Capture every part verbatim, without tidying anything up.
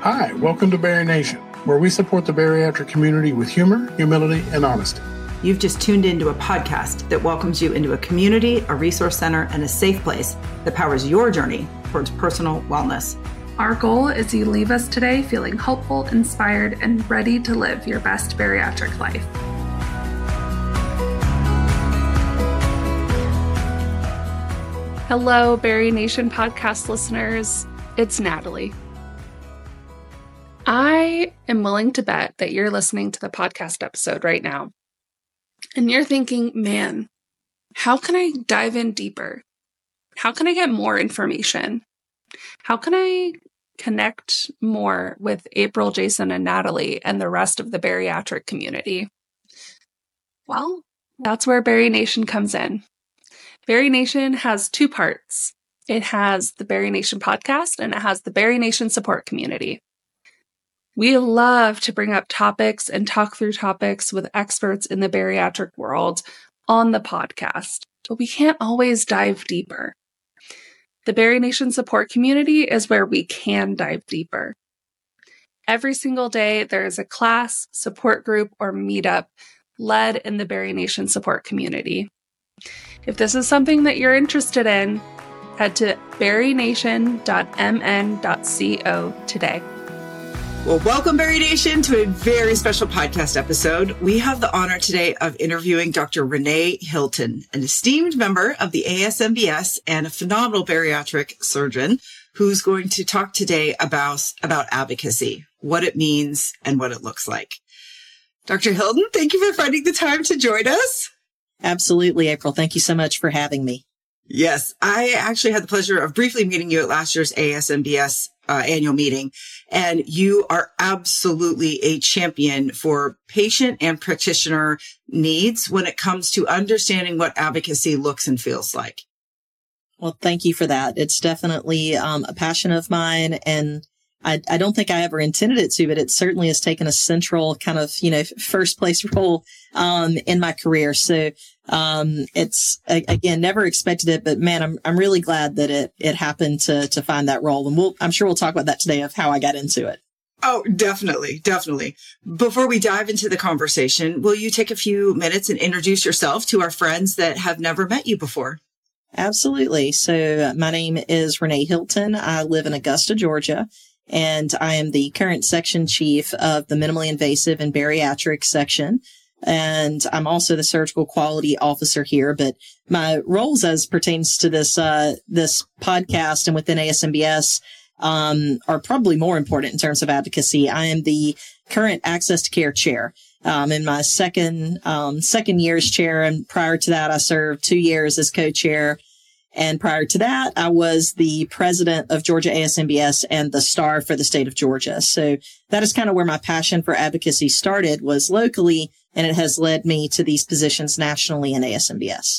Hi, welcome to Berry Nation, where we support the bariatric community with humor, humility, and honesty. You've just tuned into a podcast that welcomes you into a community, a resource center, and a safe place that powers your journey towards personal wellness. Our goal is you leave us today feeling hopeful, inspired, and ready to live your best bariatric life. Hello, Berry Nation podcast listeners. It's Natalie. I am willing to bet that you're listening to the podcast episode right now, and you're thinking, man, how can I dive in deeper? How can I get more information? How can I connect more with April, Jason, and Natalie and the rest of the bariatric community? Well, that's where Berry Nation comes in. Berry Nation has two parts. It has the Berry Nation podcast, and it has the Berry Nation support community. We love to bring up topics and talk through topics with experts in the bariatric world on the podcast, but we can't always dive deeper. The Berry Nation support community is where we can dive deeper. Every single day, there is a class, support group, or meetup led in the Berry Nation support community. If this is something that you're interested in, head to berry nation dot m n dot co today. Well, welcome, Berry Nation, to a very special podcast episode. We have the honor today of interviewing Doctor Renee Hilton, an esteemed member of the A S M B S and a phenomenal bariatric surgeon who's going to talk today about, about advocacy, what it means and what it looks like. Doctor Hilton, thank you for finding the time to join us. Absolutely, April. Thank you so much for having me. Yes, I actually had the pleasure of briefly meeting you at last year's A S M B S uh, annual meeting, and you are absolutely a champion for patient and practitioner needs when it comes to understanding what advocacy looks and feels like. Well, thank you for that. It's definitely um, a passion of mine, and I, I don't think I ever intended it to, but it certainly has taken a central kind of, you know, first place role um, in my career. So um, it's, again, never expected it, but man, I'm I'm really glad that it it happened to to find that role. And we'll I'm sure we'll talk about that today of how I got into it. Oh, definitely, definitely. Before we dive into the conversation, will you take a few minutes and introduce yourself to our friends that have never met you before? Absolutely. So my name is Renee Hilton. I live in Augusta, Georgia. And I am the current section chief of the minimally invasive and bariatric section. And I'm also the surgical quality officer here. But my roles as pertains to this, uh, this podcast and within A S M B S, um, are probably more important in terms of advocacy. I am the current access to care chair. Um, in my second, um, second year as chair. And prior to that, I served two years as co-chair. And prior to that, I was the president of Georgia A S M B S and the star for the state of Georgia. So that is kind of where my passion for advocacy started, was locally, and it has led me to these positions nationally in A S M B S.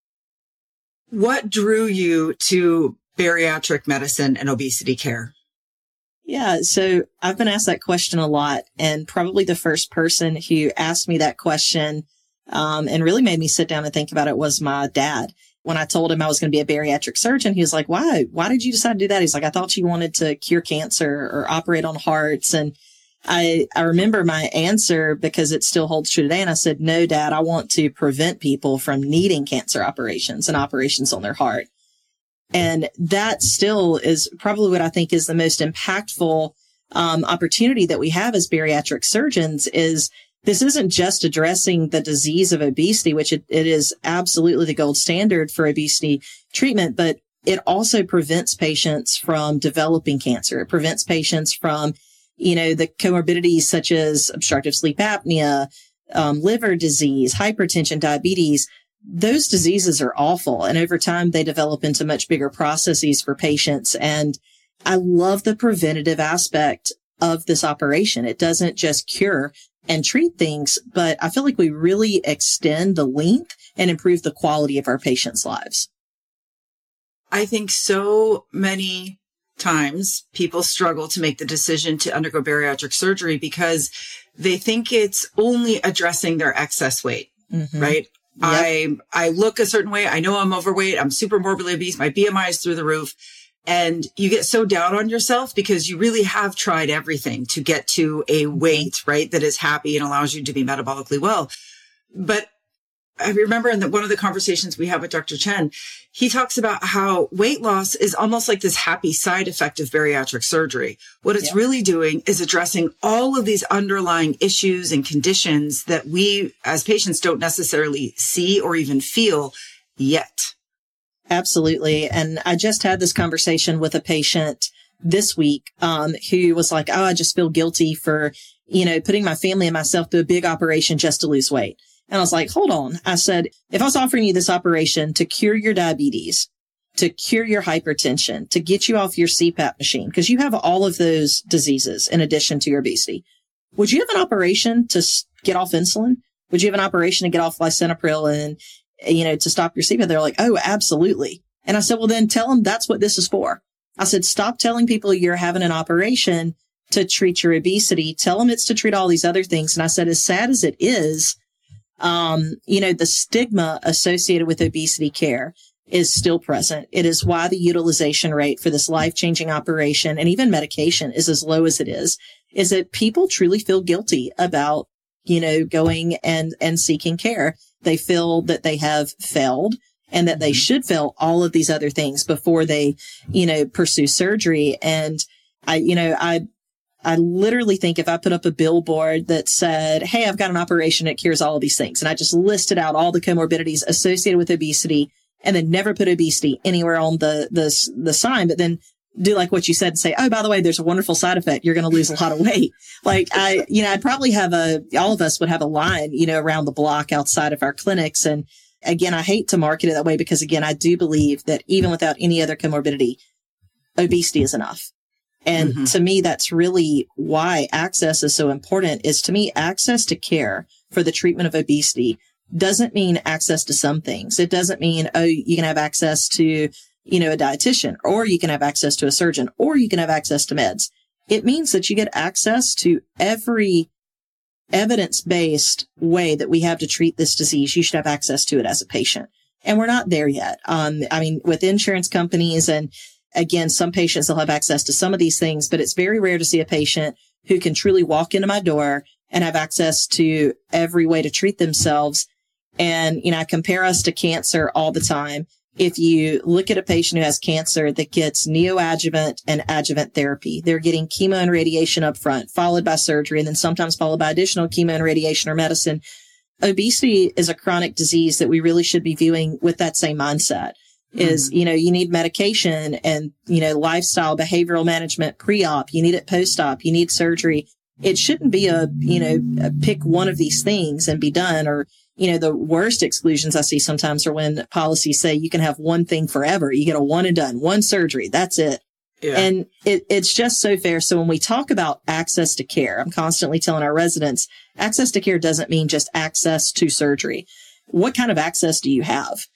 What drew you to bariatric medicine and obesity care? Yeah, so I've been asked that question a lot, and probably the first person who asked me that question um, and really made me sit down and think about it was my dad. When I told him I was going to be a bariatric surgeon, he was like, why? Why did you decide to do that? He's like, I thought you wanted to cure cancer or operate on hearts. And I, I remember my answer because it still holds true today. And I said, no, Dad, I want to prevent people from needing cancer operations and operations on their heart. And that still is probably what I think is the most impactful um, opportunity that we have as bariatric surgeons. Is this isn't just addressing the disease of obesity, which it, it is absolutely the gold standard for obesity treatment, but it also prevents patients from developing cancer. It prevents patients from, you know, the comorbidities such as obstructive sleep apnea, um, liver disease, hypertension, diabetes. Those diseases are awful. And over time, they develop into much bigger processes for patients. And I love the preventative aspect of this operation. It doesn't just cure and treat things, but I feel like we really extend the length and improve the quality of our patients' lives. I think so many times people struggle to make the decision to undergo bariatric surgery because they think it's only addressing their excess weight, mm-hmm. right? Yep. I I look a certain way. I know I'm overweight. I'm super morbidly obese. My B M I is through the roof. And you get so down on yourself because you really have tried everything to get to a weight, right, that is happy and allows you to be metabolically well. But I remember in the, one of the conversations we had with Doctor Chen, he talks about how weight loss is almost like this happy side effect of bariatric surgery. What it's yeah. really doing is addressing all of these underlying issues and conditions that we as patients don't necessarily see or even feel yet. Absolutely. And I just had this conversation with a patient this week um, who was like, oh, I just feel guilty for, you know, putting my family and myself through a big operation just to lose weight. And I was like, hold on. I said, if I was offering you this operation to cure your diabetes, to cure your hypertension, to get you off your C PAP machine, because you have all of those diseases in addition to your obesity, would you have an operation to get off insulin? Would you have an operation to get off lisinopril and, you know, to stop your C PAP? They're like, oh, absolutely. And I said, well, then tell them that's what this is for. I said, stop telling people you're having an operation to treat your obesity. Tell them it's to treat all these other things. And I said, as sad as it is, Um, you know, the stigma associated with obesity care is still present. It is why the utilization rate for this life-changing operation and even medication is as low as it is, is that people truly feel guilty about, you know, going and, and seeking care. They feel that they have failed and that they should fail all of these other things before they, you know, pursue surgery. And I, you know, I, I literally think if I put up a billboard that said, hey, I've got an operation that cures all of these things, and I just listed out all the comorbidities associated with obesity and then never put obesity anywhere on the, the, the sign, but then do like what you said and say, oh, by the way, there's a wonderful side effect. You're going to lose a lot of weight. Like I, you know, I'd probably have a, all of us would have a line, you know, around the block outside of our clinics. And again, I hate to market it that way because again, I do believe that even without any other comorbidity, obesity is enough. And mm-hmm. to me, that's really why access is so important, is to me, access to care for the treatment of obesity doesn't mean access to some things. It doesn't mean, oh, you can have access to, you know, a dietitian, or you can have access to a surgeon, or you can have access to meds. It means that you get access to every evidence-based way that we have to treat this disease. You should have access to it as a patient. And we're not there yet. Um, I mean, with insurance companies and again, some patients will have access to some of these things, but it's very rare to see a patient who can truly walk into my door and have access to every way to treat themselves. And, you know, I compare us to cancer all the time. If you look at a patient who has cancer that gets neoadjuvant and adjuvant therapy, they're getting chemo and radiation up front, followed by surgery, and then sometimes followed by additional chemo and radiation or medicine. Obesity is a chronic disease that we really should be viewing with that same mindset. Is, you know, you need medication and, you know, lifestyle, behavioral management, pre-op, you need it post-op, you need surgery. It shouldn't be a, you know, a pick one of these things and be done. Or, you know, the worst exclusions I see sometimes are when policies say you can have one thing forever. You get a one and done, one surgery. That's it. Yeah. And it, it's just so fair. So when we talk about access to care, I'm constantly telling our residents, access to care doesn't mean just access to surgery. What kind of access do you have?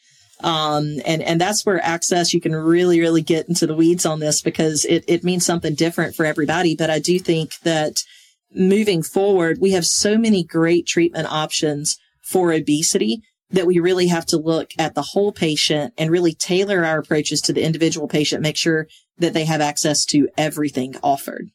Um, and, and that's where access, you can really, really get into the weeds on this because it, it means something different for everybody. But I do think that moving forward, we have so many great treatment options for obesity that we really have to look at the whole patient and really tailor our approaches to the individual patient, make sure that they have access to everything offered.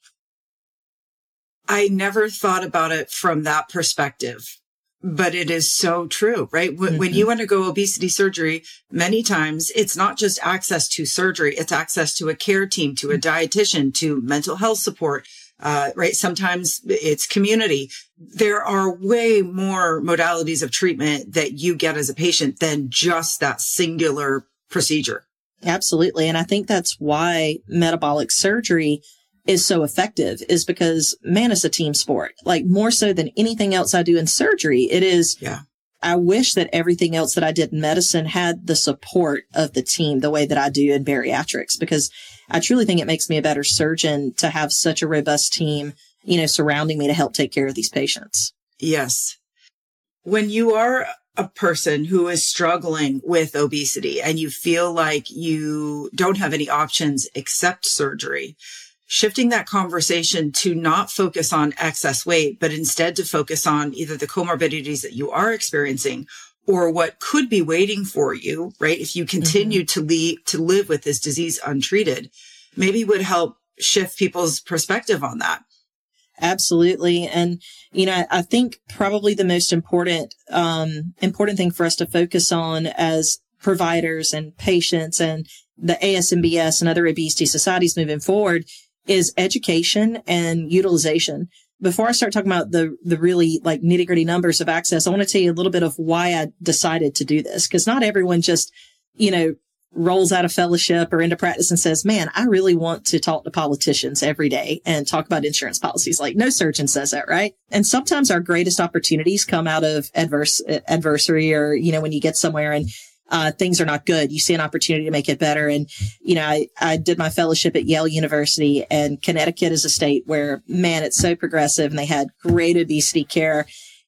I never thought about it from that perspective. But it is so true, right? When, mm-hmm. when you undergo obesity surgery, many times it's not just access to surgery. It's access to a care team, to a dietitian, to mental health support, uh, right? Sometimes it's community. There are way more modalities of treatment that you get as a patient than just that singular procedure. Absolutely. And I think that's why metabolic surgery is so effective, is because, man, it's a team sport. Like more so than anything else I do in surgery, it is, yeah. I wish that everything else that I did in medicine had the support of the team the way that I do in bariatrics, because I truly think it makes me a better surgeon to have such a robust team, you know, surrounding me to help take care of these patients. Yes. When you are a person who is struggling with obesity and you feel like you don't have any options except surgery, shifting that conversation to not focus on excess weight, but instead to focus on either the comorbidities that you are experiencing or what could be waiting for you, right? If you continue mm-hmm. to lead, to live with this disease untreated, maybe would help shift people's perspective on that. Absolutely. And, you know, I think probably the most important, um, important thing for us to focus on as providers and patients and the A S M B S and other obesity societies moving forward is education and utilization. Before I start talking about the, the really like nitty gritty numbers of access, I want to tell you a little bit of why I decided to do this. Cause not everyone just, you know, rolls out of fellowship or into practice and says, man, I really want to talk to politicians every day and talk about insurance policies. Like no surgeon says that, right? And sometimes our greatest opportunities come out of adverse adversary or, you know, when you get somewhere and uh things are not good, you see an opportunity to make it better. And, you know, I, I did my fellowship at Yale University, and Connecticut is a state where, man, it's so progressive and they had great obesity care.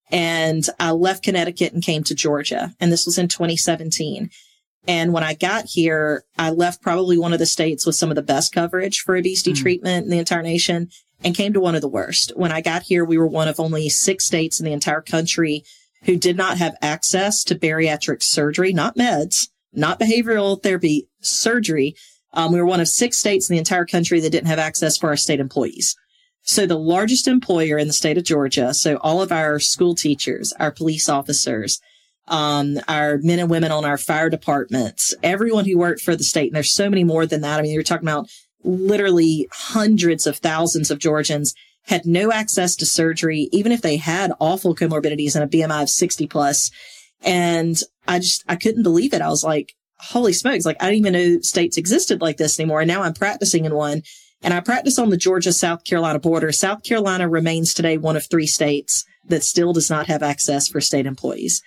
And I left Connecticut and came to Georgia. And this was in twenty seventeen. And when I got here, I left probably one of the states with some of the best coverage for obesity mm. treatment in the entire nation and came to one of the worst. When I got here, we were one of only six states in the entire country who did not have access to bariatric surgery, not meds, not behavioral therapy, surgery. Um, we were one of six states in the entire country that didn't have access for our state employees. So the largest employer in the state of Georgia, so all of our school teachers, our police officers, um, our men and women on our fire departments, everyone who worked for the state. And there's so many more than that. I mean, you're talking about literally hundreds of thousands of Georgians had no access to surgery, even if they had awful comorbidities and a B M I of sixty plus. And I just, I couldn't believe it. I was like, holy smokes. Like, I didn't even know states existed like this anymore. And now I'm practicing in one, and I practice on the Georgia, South Carolina border. South Carolina remains today one of three states that still does not have access for state employees.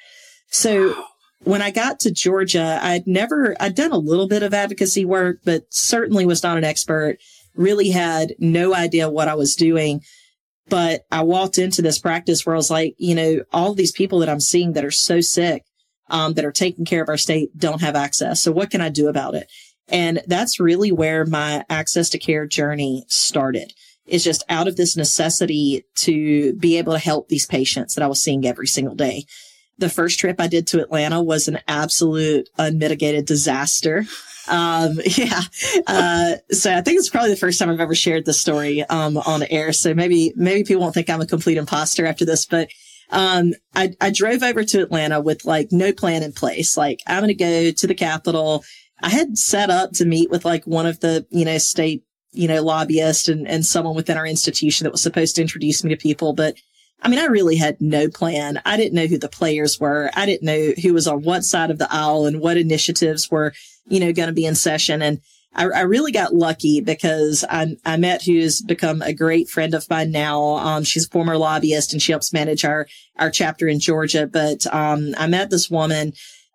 So when I got to Georgia, I'd never, I'd done a little bit of advocacy work, but certainly was not an expert, really had no idea what I was doing. But I walked into this practice where I was like, you know, all these people that I'm seeing that are so sick, um, that are taking care of our state don't have access. So what can I do about it? And that's really where my access to care journey started, is just out of this necessity to be able to help these patients that I was seeing every single day. The first trip I did to Atlanta was an absolute unmitigated disaster. Um, yeah. Uh, so I think it's probably the first time I've ever shared this story, um, on air. So maybe, maybe people won't think I'm a complete imposter after this, but, um, I, I drove over to Atlanta with like no plan in place. Like, I'm going to go to the Capitol. I had set up to meet with like one of the, you know, state, you know, lobbyists and, and someone within our institution that was supposed to introduce me to people. But I mean, I really had no plan. I didn't know who the players were. I didn't know who was on what side of the aisle and what initiatives were, you know, going to be in session. And I, I really got lucky because I, I met who's become a great friend of mine now. Um, she's a former lobbyist and she helps manage our, our chapter in Georgia. But, um, I met this woman,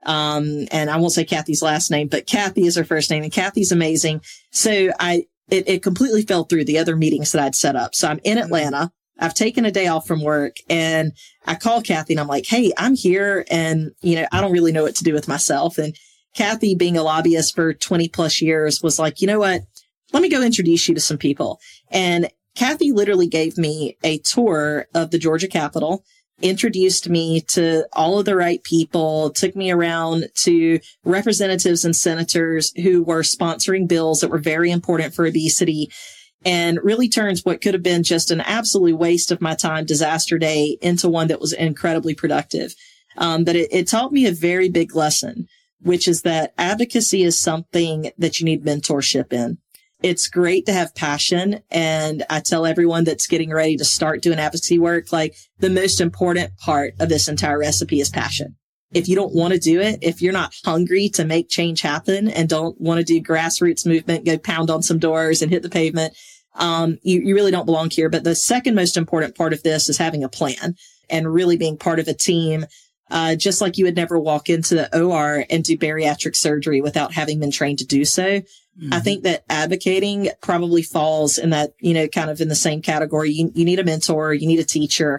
um, and I won't say Kathy's last name, but Kathy is her first name, and Kathy's amazing. So I, it, it completely fell through the other meetings that I'd set up. So I'm in Atlanta. I've taken a day off from work, and I call Kathy and I'm like, hey, I'm here and, you know, I don't really know what to do with myself. And Kathy, being a lobbyist for twenty plus years, was like, you know what? Let me go introduce you to some people. And Kathy literally gave me a tour of the Georgia Capitol, introduced me to all of the right people, took me around to representatives and senators who were sponsoring bills that were very important for obesity, and really turns what could have been just an absolute waste of my time disaster day into one that was incredibly productive. Um, but it, it taught me a very big lesson, which is that advocacy is something that you need mentorship in. It's great to have passion. And I tell everyone that's getting ready to start doing advocacy work, like, the most important part of this entire recipe is passion. If you don't want to do it, if you're not hungry to make change happen and don't want to do grassroots movement, go pound on some doors and hit the pavement, um, you, you really don't belong here. But the second most important part of this is having a plan and really being part of a team. Uh, just like you would never walk into the O R and do bariatric surgery without having been trained to do so. Mm-hmm. I think that advocating probably falls in that, you know, kind of in the same category. You, you need a mentor, you need a teacher.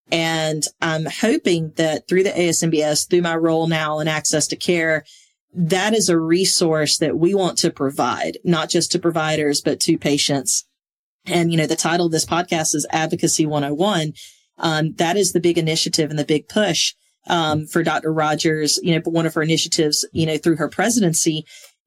And I'm hoping that through the A S M B S, through my role now in access to care, that is a resource that we want to provide, not just to providers, but to patients. And, you know, the title of this podcast is Advocacy one oh one. Um, that is the big initiative and the big push. um, for Doctor Rogers, you know, one of her initiatives, you know, through her presidency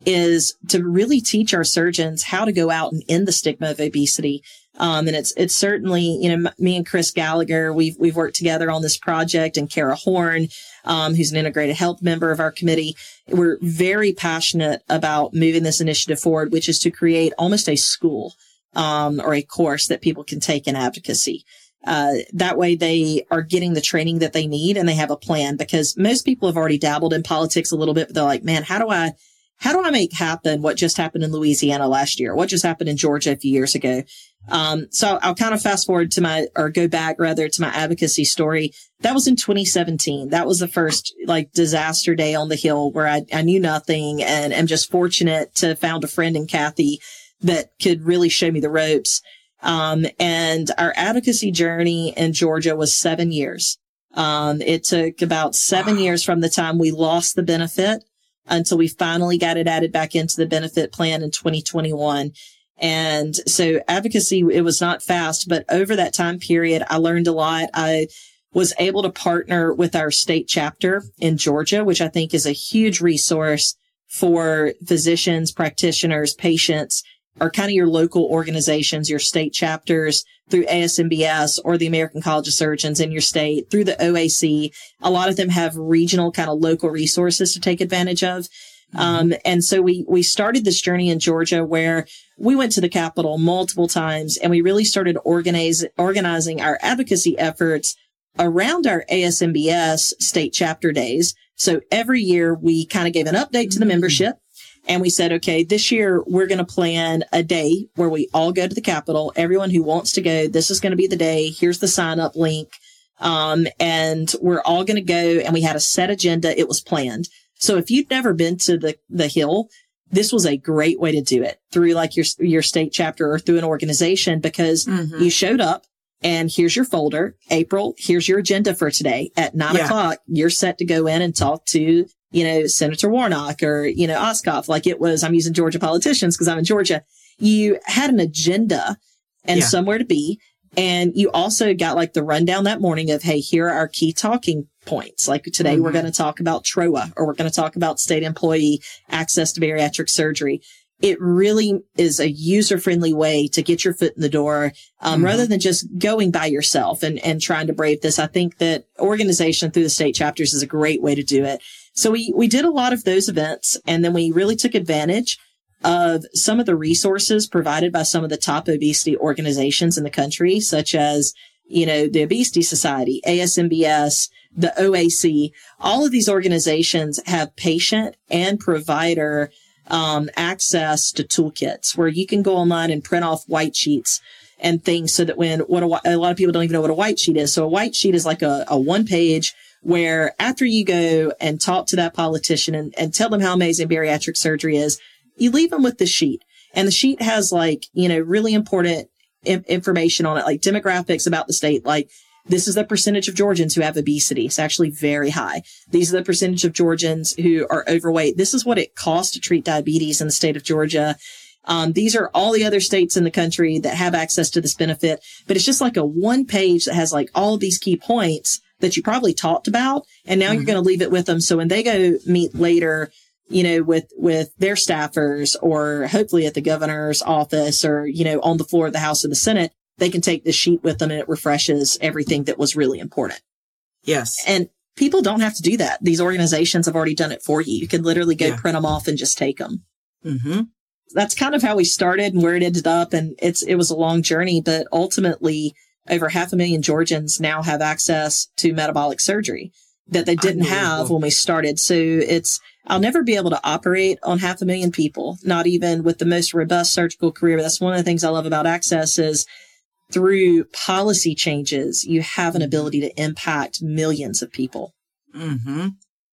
is to really teach our surgeons how to go out and end the stigma of obesity. Um, and it's, it's certainly, you know, m- me and Chris Gallagher, we've, we've worked together on this project, and Kara Horn, um, who's an integrated health member of our committee. We're very passionate about moving this initiative forward, which is to create almost a school, um, or a course that people can take in advocacy. Uh, that way they are getting the training that they need, and they have a plan, because most people have already dabbled in politics a little bit, but they're like, man, how do I, how do I make happen what just happened in Louisiana last year? What just happened in Georgia a few years ago? Um, so I'll kind of fast forward to my, or go back rather to my advocacy story. That was in twenty seventeen. That was the first like disaster day on the Hill where I, I knew nothing, and am just fortunate to have found a friend in Kathy that could really show me the ropes. Um, and our advocacy journey in Georgia was seven years. Um, it took about seven wow. years from the time we lost the benefit until we finally got it added back into the benefit plan in twenty twenty-one. And so advocacy, it was not fast, but over that time period, I learned a lot. I was able to partner with our state chapter in Georgia, which I think is a huge resource for physicians, practitioners, patients, or kind of your local organizations, your state chapters through A S M B S or the American College of Surgeons in your state, through the O A C. A lot of them have regional kind of local resources to take advantage of. Mm-hmm. Um, and so we, we started this journey in Georgia where we went to the Capitol multiple times, and we really started organize, organizing our advocacy efforts around our A S M B S state chapter days. So every year we kind of gave an update to the membership. And we said, okay, this year we're going to plan a day where we all go to the Capitol. Everyone who wants to go, this is going to be the day. Here's the sign up link. Um, and we're all going to go. And we had a set agenda. It was planned. So if you'd never been to the, the Hill, this was a great way to do it through like your, your state chapter or through an organization, because mm-hmm. you showed up and here's your folder. April, here's your agenda for today. At nine yeah. o'clock, you're set to go in and talk to, you know, Senator Warnock or, you know, Ossoff. Like it was, I'm using Georgia politicians because I'm in Georgia. You had an agenda and yeah. somewhere to be. And you also got like the rundown that morning of, hey, here are our key talking points. Like today, mm-hmm. we're going to talk about T R O A, or we're going to talk about state employee access to bariatric surgery. It really is a user-friendly way to get your foot in the door, um, mm-hmm. rather than just going by yourself and, and trying to brave this. I think that organization through the state chapters is a great way to do it. So we, we did a lot of those events, and then we really took advantage of some of the resources provided by some of the top obesity organizations in the country, such as, you know, the Obesity Society, A S M B S, the O A C. All of these organizations have patient and provider um, access to toolkits where you can go online and print off white sheets and things, so that when what a, a lot of people don't even know what a white sheet is. So a white sheet is like a, a one page where after you go and talk to that politician and, and tell them how amazing bariatric surgery is, you leave them with the sheet. And the sheet has like, you know, really important im- information on it, like demographics about the state. Like, this is the percentage of Georgians who have obesity. It's actually very high. These are the percentage of Georgians who are overweight. This is what it costs to treat diabetes in the state of Georgia. Um, these are all the other states in the country that have access to this benefit. But it's just like a one page that has like all of these key points that you probably talked about. And now mm-hmm. you're going to leave it with them. So when they go meet later, you know, with, with their staffers, or hopefully at the governor's office, or, you know, on the floor of the House or the Senate, they can take the sheet with them, and it refreshes everything that was really important. Yes. And people don't have to do that. These organizations have already done it for you. You can literally go yeah. print them off and just take them. Mm-hmm. That's kind of how we started and where it ended up. And it's, it was a long journey, but ultimately over half a million Georgians now have access to metabolic surgery that they didn't have when we started. So it's, I'll never be able to operate on half a million people, not even with the most robust surgical career. That's one of the things I love about Access is through policy changes, you have an ability to impact millions of people. Mm-hmm.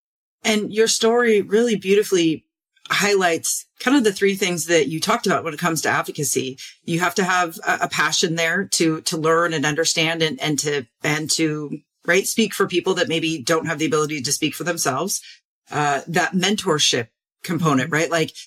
And your story really beautifully highlights kind of the three things that you talked about when it comes to advocacy. You have to have a, a passion there to, to learn and understand and, and to, and to, right, speak for people that maybe don't have the ability to speak for themselves. Uh, that mentorship component, right? Like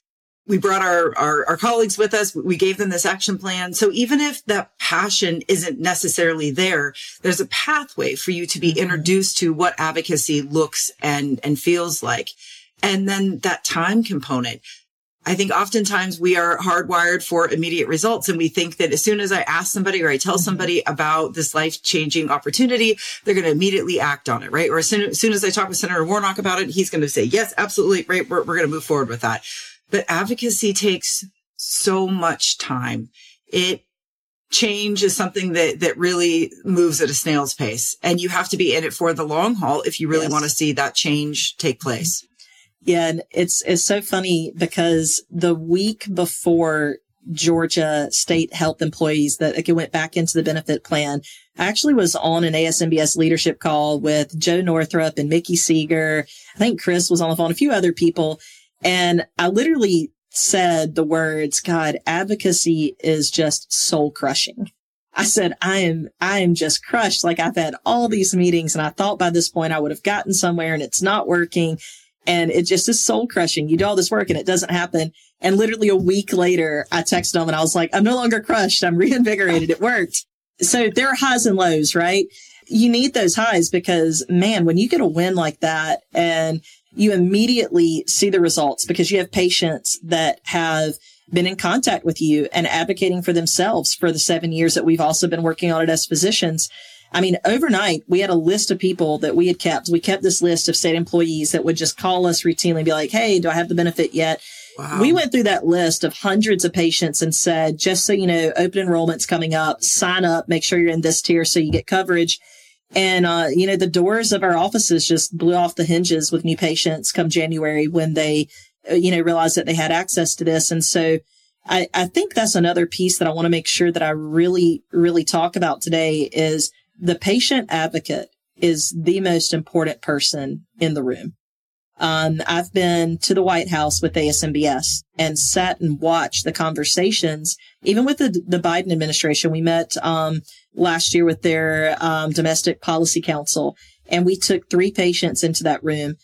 we brought our, our, our colleagues with us. We gave them this action plan. So even if that passion isn't necessarily there, there's a pathway for you to be introduced to what advocacy looks and, and feels like. And then that time component. I think oftentimes we are hardwired for immediate results. And we think that as soon as I ask somebody or I tell somebody about this life-changing opportunity, they're going to immediately act on it, right? Or as soon, as soon as I talk with Senator Warnock about it, he's going to say, yes, absolutely, right, we're, we're going to move forward with that. But advocacy takes so much time. It change is something that, that really moves at a snail's pace. And you have to be in it for the long haul if you really yes. want to see that change take place. Yeah. And it's, it's so funny because the week before Georgia state health employees that like, went back into the benefit plan, I actually was on an A S M B S leadership call with Joe Northrup and Mickey Seeger. I think Chris was on the phone, a few other people. And I literally said the words, God, advocacy is just soul crushing. I said, I am, I am just crushed. Like I've had all these meetings and I thought by this point I would have gotten somewhere and it's not working. And it just is soul crushing. You do all this work and it doesn't happen. And literally a week later, I texted them and I was like, I'm no longer crushed. I'm reinvigorated. It worked. So there are highs and lows, right? You need those highs because man, when you get a win like that and you immediately see the results because you have patients that have been in contact with you and advocating for themselves for the seven years that we've also been working on it as physicians. I mean, overnight, we had a list of people that we had kept. We kept this list of state employees that would just call us routinely and be like, hey, do I have the benefit yet? Wow. We went through that list of hundreds of patients and said, just so you know, open enrollment's coming up, sign up, make sure you're in this tier so you get coverage. And, uh, you know, the doors of our offices just blew off the hinges with new patients come January when they, you know, realized that they had access to this. And so I, I think that's another piece that I want to make sure that I really, really talk about today is the patient advocate is the most important person in the room. Um, I've been to the White House with A S M B S and sat and watched the conversations, even with the, the Biden administration. We met, um, last year with their, um, domestic policy council, and we took three patients into that room.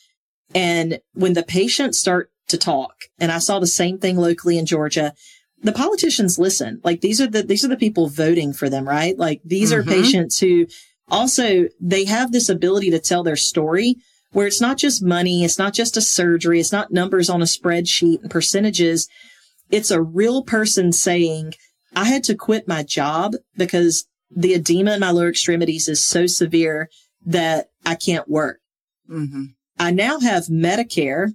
And when the patients start to talk, and I saw the same thing locally in Georgia, the politicians listen. Like these are the, these are the people voting for them, right? Like these mm-hmm. are patients who also, they have this ability to tell their story where it's not just money. It's not just a surgery. It's not numbers on a spreadsheet and percentages. It's a real person saying, I had to quit my job because the edema in my lower extremities is so severe that I can't work. Mm-hmm. I now have Medicare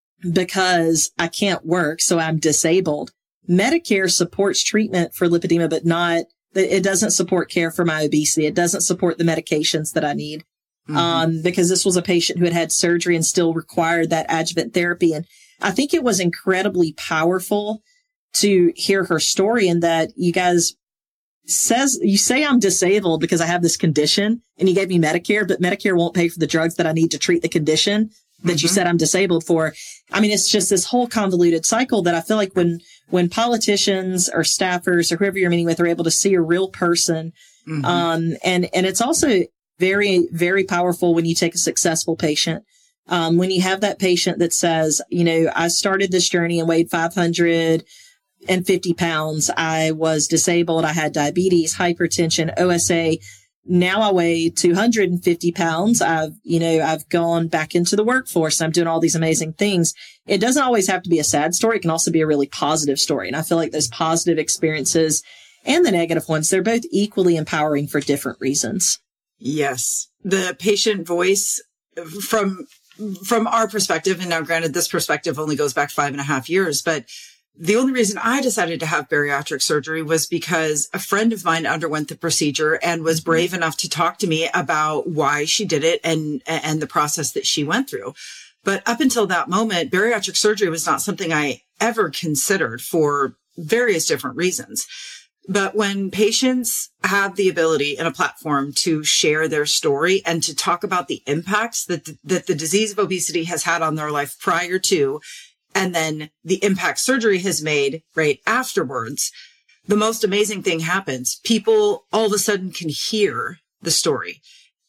because I can't work. So I'm disabled. Medicare supports treatment for lipedema, but not, it doesn't support care for my obesity. It doesn't support the medications that I need. Mm-hmm. Um, because this was a patient who had had surgery and still required that adjuvant therapy. And I think it was incredibly powerful to hear her story and that you guys says, you say I'm disabled because I have this condition and you gave me Medicare, but Medicare won't pay for the drugs that I need to treat the condition that mm-hmm. you said I'm disabled for. I mean, it's just this whole convoluted cycle that I feel like when, when politicians or staffers or whoever you're meeting with are able to see a real person, mm-hmm. um, and, and it's also very, very powerful when you take a successful patient. Um, when you have that patient that says, you know, I started this journey and weighed five hundred fifty pounds. I was disabled. I had diabetes, hypertension, O S A. Now I weigh two hundred fifty pounds. I've, you know, I've gone back into the workforce. I'm doing all these amazing things. It doesn't always have to be a sad story. It can also be a really positive story. And I feel like those positive experiences and the negative ones, they're both equally empowering for different reasons. Yes. The patient voice from, from our perspective, and now granted, this perspective only goes back five and a half years, but the only reason I decided to have bariatric surgery was because a friend of mine underwent the procedure and was brave enough to talk to me about why she did it and, and the process that she went through. But up until that moment, bariatric surgery was not something I ever considered for various different reasons. But when patients have the ability and a platform to share their story and to talk about the impacts that the, that the disease of obesity has had on their life prior to, and then the impact surgery has made right afterwards, the most amazing thing happens. People all of a sudden can hear the story.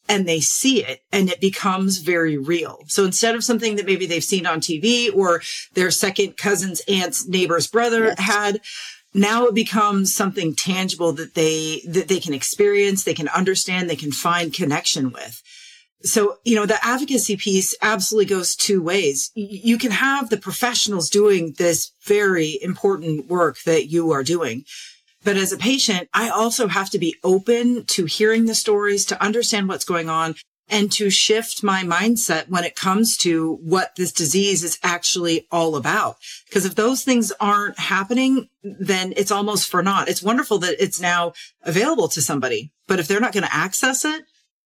and they see it and it becomes very real. So instead of something that maybe they've seen on T V or their second cousin's aunt's neighbor's brother yes. had, now it becomes something tangible that they, that they can experience, they can understand, they can find connection with. So, you know, the advocacy piece absolutely goes two ways. You can have the professionals doing this very important work that you are doing. But as a patient, I also have to be open to hearing the stories, to understand what's going on, and to shift my mindset when it comes to what this disease is actually all about. Because if those things aren't happening, then it's almost for naught. It's wonderful that it's now available to somebody, but if they're not going to access it,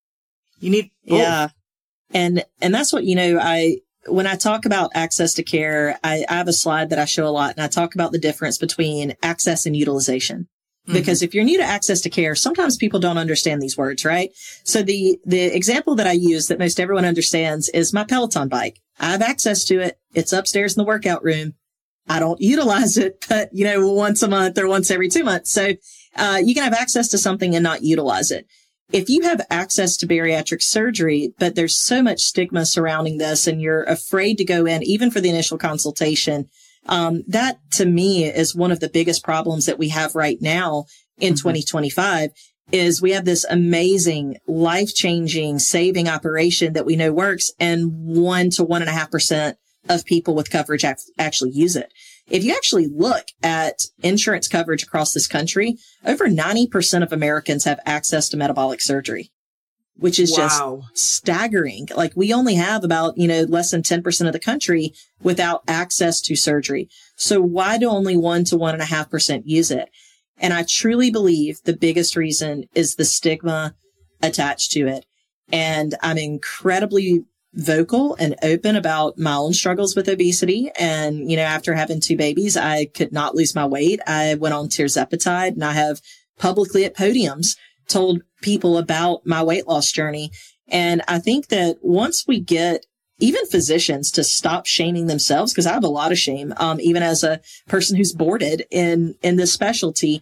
you need both. Yeah. And, and that's what, you know, I, when I talk about access to care, I, I have a slide that I show a lot, and I talk about the difference between access and utilization. Mm-hmm. Because if you're new to access to care, sometimes people don't understand these words, right? So the, the example that I use that most everyone understands is my Peloton bike. I have access to it. It's upstairs in the workout room. I don't utilize it, but you know, once a month or once every two months. So, uh, you can have access to something and not utilize it. If you have access to bariatric surgery, but there's so much stigma surrounding this and you're afraid to go in, even for the initial consultation, um, that to me is one of the biggest problems that we have right now in mm-hmm. twenty twenty-five is we have this amazing, life-changing, saving operation that we know works, and one to one and a half percent of people with coverage act- actually use it. If you actually look at insurance coverage across this country, over ninety percent of Americans have access to metabolic surgery, which is wow. just staggering. Like we only have about, you know, less than ten percent of the country without access to surgery. So why do only one to one and a half percent use it? And I truly believe the biggest reason is the stigma attached to it. And I'm incredibly vocal and open about my own struggles with obesity. And, you know, after having two babies, I could not lose my weight. I went on tirzepatide, and I have publicly at podiums told people about my weight loss journey. And I think that once we get even physicians to stop shaming themselves, because I have a lot of shame, um, even as a person who's boarded in, in this specialty,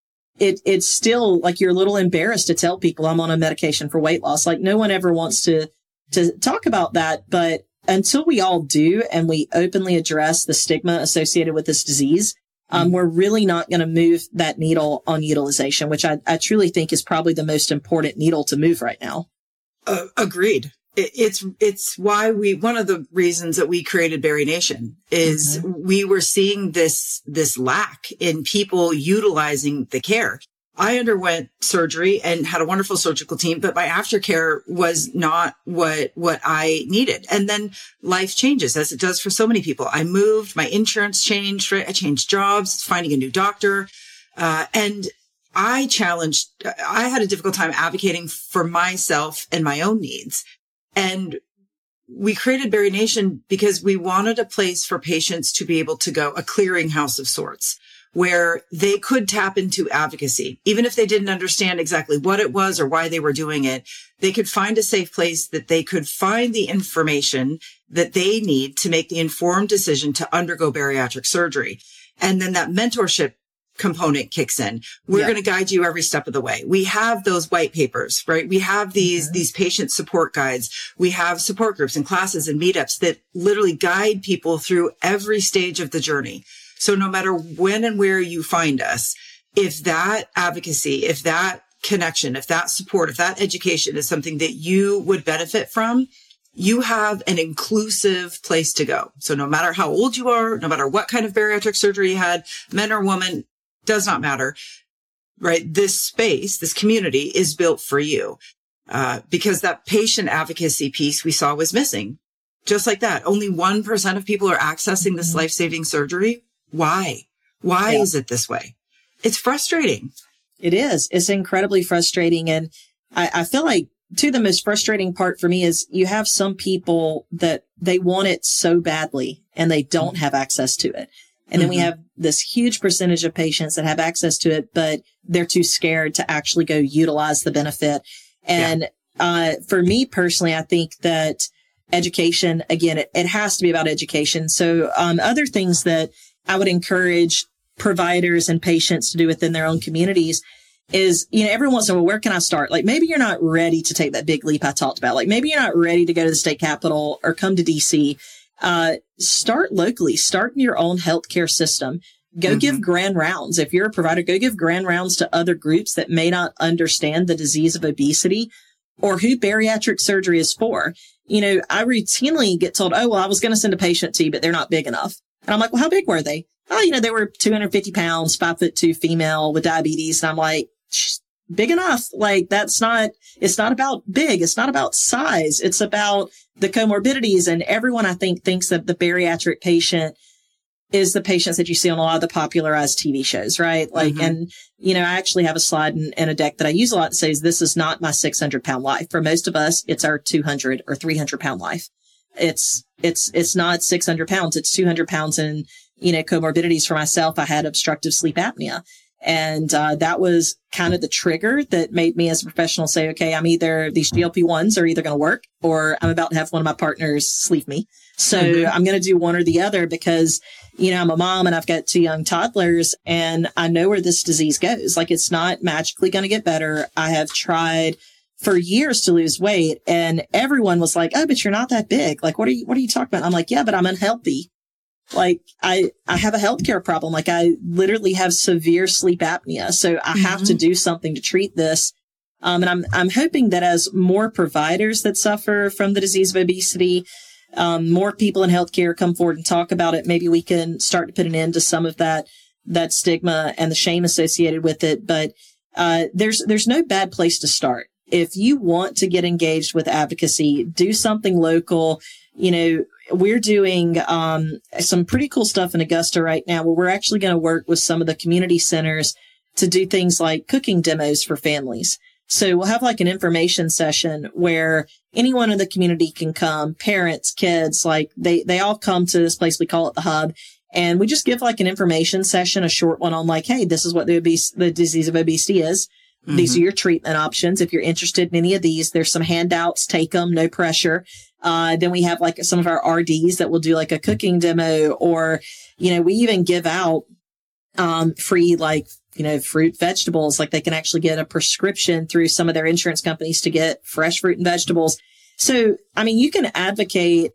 it, it's still like you're a little embarrassed to tell people I'm on a medication for weight loss. Like no one ever wants to to talk about that. But until we all do, and we openly address the stigma associated with this disease, um, mm-hmm. we're really not going to move that needle on utilization, which I, I truly think is probably the most important needle to move right now. Uh, agreed. It, it's, it's why we, one of the reasons that we created Berry Nation is mm-hmm. we were seeing this, this lack in people utilizing the care. I underwent surgery and had a wonderful surgical team, but my aftercare was not what, what I needed. And then life changes, as it does for so many people. I moved, my insurance changed, right? I changed jobs, finding a new doctor. Uh, and I challenged, I had a difficult time advocating for myself and my own needs. And we created Berry Nation because we wanted a place for patients to be able to go, a clearinghouse of sorts, where they could tap into advocacy. Even if they didn't understand exactly what it was or why they were doing it, they could find a safe place that they could find the information that they need to make the informed decision to undergo bariatric surgery. And then that mentorship component kicks in. We're yeah. going to guide you every step of the way. We have those white papers, right? We have these, mm-hmm. these patient support guides. We have support groups and classes and meetups that literally guide people through every stage of the journey. So no matter when and where you find us, if that advocacy, if that connection, if that support, if that education is something that you would benefit from, you have an inclusive place to go. So no matter how old you are, no matter what kind of bariatric surgery you had, men or woman, does not matter, right? This space, this community is built for you, uh, because that patient advocacy piece we saw was missing. Just like that, only one percent of people are accessing this life-saving surgery. Why? Why yeah. is it this way? It's frustrating. It is. It's incredibly frustrating. And I, I feel like, too, the most frustrating part for me is you have some people that they want it so badly and they don't have access to it. And then mm-hmm. we have this huge percentage of patients that have access to it, but they're too scared to actually go utilize the benefit. And yeah. uh, for me personally, I think that education, again, it, it has to be about education. So um, other things that I would encourage providers and patients to do within their own communities is, you know, every once in a while, where can I start? Like, maybe you're not ready to take that big leap I talked about. Like, maybe you're not ready to go to the state capitol or come to D C. Uh, start locally, start in your own healthcare system. Go mm-hmm. give grand rounds. If you're a provider, go give grand rounds to other groups that may not understand the disease of obesity or who bariatric surgery is for. You know, I routinely get told, oh, well, I was going to send a patient to you, but they're not big enough. And I'm like, well, how big were they? Oh, you know, they were two hundred fifty pounds, five foot two female with diabetes. And I'm like, big enough. Like, that's not, it's not about big. It's not about size. It's about the comorbidities. And everyone, I think, thinks that the bariatric patient is the patients that you see on a lot of the popularized T V shows, right? Like, mm-hmm. and, you know, I actually have a slide in, in a deck that I use a lot that says, this is not my six hundred pound life. For most of us, it's our two hundred or three hundred pound life. It's, it's, it's not six hundred pounds. It's two hundred pounds. And, you know, comorbidities for myself, I had obstructive sleep apnea. And, uh, that was kind of the trigger that made me as a professional say, okay, I'm either, these G L P ones are either going to work or I'm about to have one of my partners sleep me. So mm-hmm. I'm going to do one or the other because, you know, I'm a mom and I've got two young toddlers and I know where this disease goes. Like, it's not magically going to get better. I have tried for years to lose weight and everyone was like, oh, but you're not that big. Like, what are you, what are you talking about? I'm like, yeah, but I'm unhealthy. Like, I, I have a healthcare problem. Like, I literally have severe sleep apnea. So I mm-hmm. have to do something to treat this. Um, and I'm, I'm hoping that as more providers that suffer from the disease of obesity, um, more people in healthcare come forward and talk about it, maybe we can start to put an end to some of that, that stigma and the shame associated with it. But, uh, there's, there's no bad place to start. If you want to get engaged with advocacy, do something local. You know, we're doing um, some pretty cool stuff in Augusta right now where we're actually going to work with some of the community centers to do things like cooking demos for families. So we'll have like an information session where anyone in the community can come, parents, kids, like they, they all come to this place. We call it the Hub. And we just give like an information session, a short one on like, hey, this is what the obese, the disease of obesity is. Mm-hmm. These are your treatment options. If you're interested in any of these, there's some handouts, take them, no pressure. Uh, then we have like some of our R Ds that will do like a cooking demo or, you know, we even give out, um, free, like, you know, fruit, vegetables, like they can actually get a prescription through some of their insurance companies to get fresh fruit and vegetables. So, I mean, you can advocate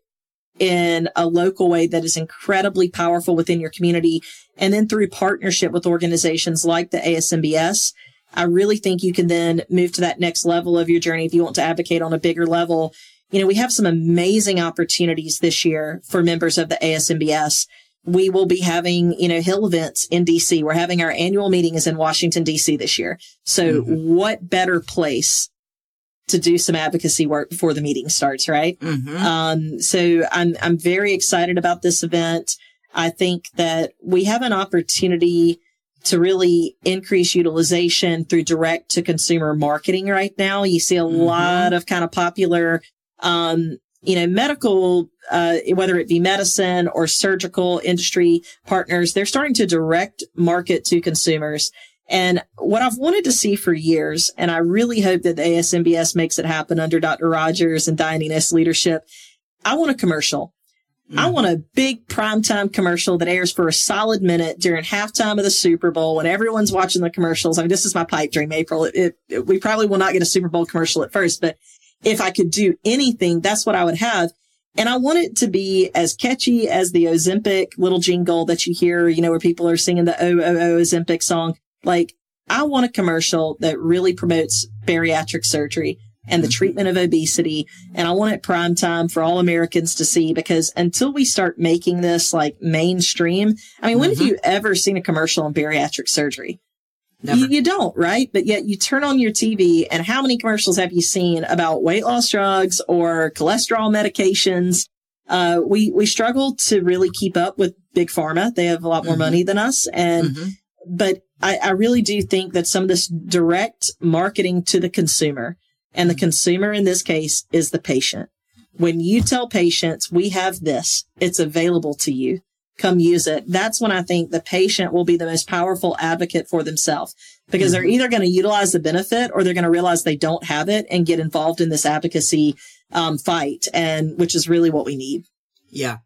in a local way that is incredibly powerful within your community. And then through partnership with organizations like the A S M B S, I really think you can then move to that next level of your journey if you want to advocate on a bigger level. You know, we have some amazing opportunities this year for members of the A S M B S. We will be having, you know, Hill events in D C. We're having our annual meeting is in Washington, D C this year. So mm-hmm. what better place to do some advocacy work before the meeting starts, right? Mm-hmm. Um, so I'm, I'm very excited about this event. I think that we have an opportunity to really increase utilization through direct to consumer marketing right now. You see a mm-hmm. lot of kind of popular, um, you know, medical, uh, whether it be medicine or surgical industry partners, they're starting to direct market to consumers. And what I've wanted to see for years, and I really hope that the A S M B S makes it happen under Doctor Rogers and Diane Enos' leadership, I want a commercial. Mm-hmm. I want a big primetime commercial that airs for a solid minute during halftime of the Super Bowl when everyone's watching the commercials. I mean, this is my pipe dream, April. It, it, it, we probably will not get a Super Bowl commercial at first, but if I could do anything, that's what I would have. And I want it to be as catchy as the Ozempic little jingle that you hear, you know, where people are singing the Oh, Oh, Oh Ozempic song. Like, I want a commercial that really promotes bariatric surgery and the treatment of obesity. And I want it prime time for all Americans to see, because until we start making this like mainstream, I mean, when mm-hmm. have you ever seen a commercial on bariatric surgery? You, you don't, right? But yet you turn on your T V and how many commercials have you seen about weight loss drugs or cholesterol medications? Uh, we, we struggle to really keep up with big pharma. They have a lot more mm-hmm. money than us. And, mm-hmm. but I, I really do think that some of this direct marketing to the consumer, and the consumer in this case is the patient. When you tell patients, we have this, it's available to you, come use it. That's when I think the patient will be the most powerful advocate for themselves, because mm-hmm. they're either going to utilize the benefit or they're going to realize they don't have it and get involved in this advocacy um, fight, and which is really what we need. Yeah.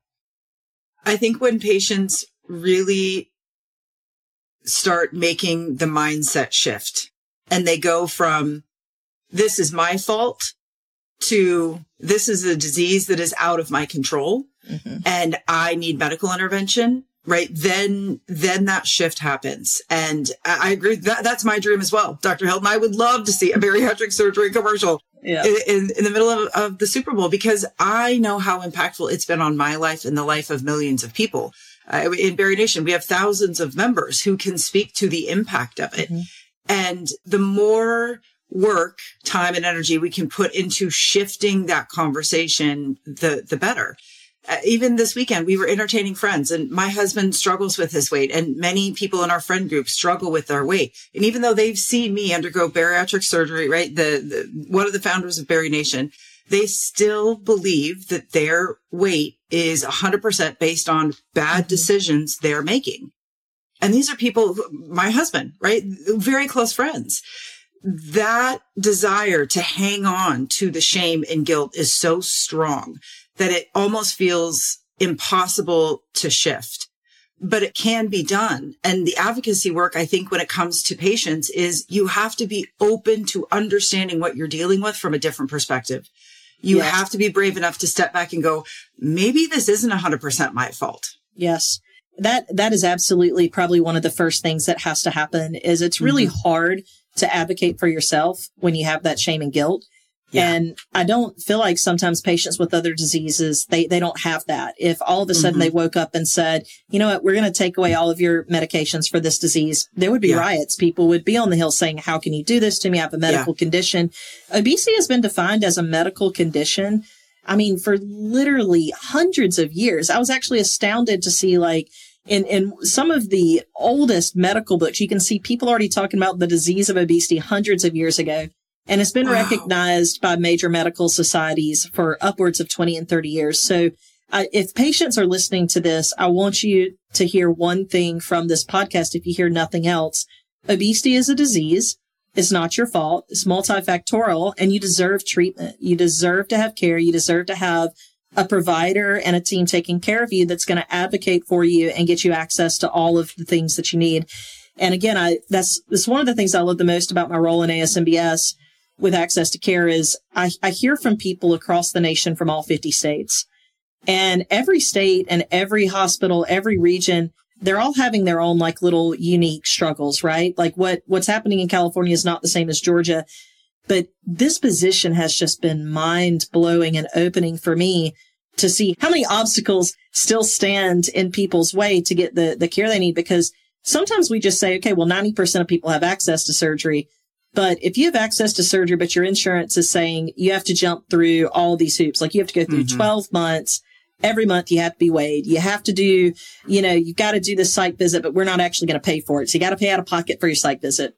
I think when patients really start making the mindset shift and they go from this is my fault to this is a disease that is out of my control mm-hmm. and I need medical intervention, right? Then, then that shift happens. And I, I agree. That, that's my dream as well. Doctor Hilton, I would love to see a bariatric surgery commercial yeah. in, in, in the middle of, of the Super Bowl, because I know how impactful it's been on my life and the life of millions of people. Uh, in Berry Nation, we have thousands of members who can speak to the impact of it. Mm-hmm. And the more work, time, and energy we can put into shifting that conversation, the, the better. Uh, even this weekend, we were entertaining friends, and my husband struggles with his weight, and many people in our friend group struggle with their weight. And even though they've seen me undergo bariatric surgery, right, the, the one of the founders of Berry Nation, they still believe that their weight is one hundred percent based on bad decisions they're making. And these are people, who, my husband, right, very close friends. That desire to hang on to the shame and guilt is so strong that it almost feels impossible to shift, but it can be done. And the advocacy work, I think, when it comes to patients, is you have to be open to understanding what you're dealing with from a different perspective. You yes. have to be brave enough to step back and go, maybe this isn't one hundred percent my fault. Yes. That, that is absolutely probably one of the first things that has to happen. Is it's really mm-hmm. hard to advocate for yourself when you have that shame and guilt. Yeah. And I don't feel like sometimes patients with other diseases, they, they don't have that. If all of a sudden mm-hmm. they woke up and said, you know what, we're going to take away all of your medications for this disease, there would be yeah. riots. People would be on the hill saying, how can you do this to me? I have a medical yeah. condition. Obesity has been defined as a medical condition. I mean, for literally hundreds of years. I was actually astounded to see, like, In, in some of the oldest medical books, you can see people already talking about the disease of obesity hundreds of years ago. And it's been wow. recognized by major medical societies for upwards of twenty and thirty years. So uh, if patients are listening to this, I want you to hear one thing from this podcast. If you hear nothing else, obesity is a disease. It's not your fault. It's multifactorial, and you deserve treatment. You deserve to have care. You deserve to have a provider and a team taking care of you that's going to advocate for you and get you access to all of the things that you need. And again, I, that's, that's one of the things I love the most about my role in A S M B S with access to care is I, I hear from people across the nation from all fifty states, and every state and every hospital, every region, they're all having their own like little unique struggles, right? Like what, what's happening in California is not the same as Georgia. But this position has just been mind blowing and opening for me to see how many obstacles still stand in people's way to get the, the care they need. Because sometimes we just say, okay, well, ninety percent of people have access to surgery. But if you have access to surgery, but your insurance is saying you have to jump through all these hoops, like you have to go through mm-hmm. twelve months, every month you have to be weighed. You have to do, you know, you've got to do this psych visit, but we're not actually going to pay for it. So you got to pay out of pocket for your psych visit.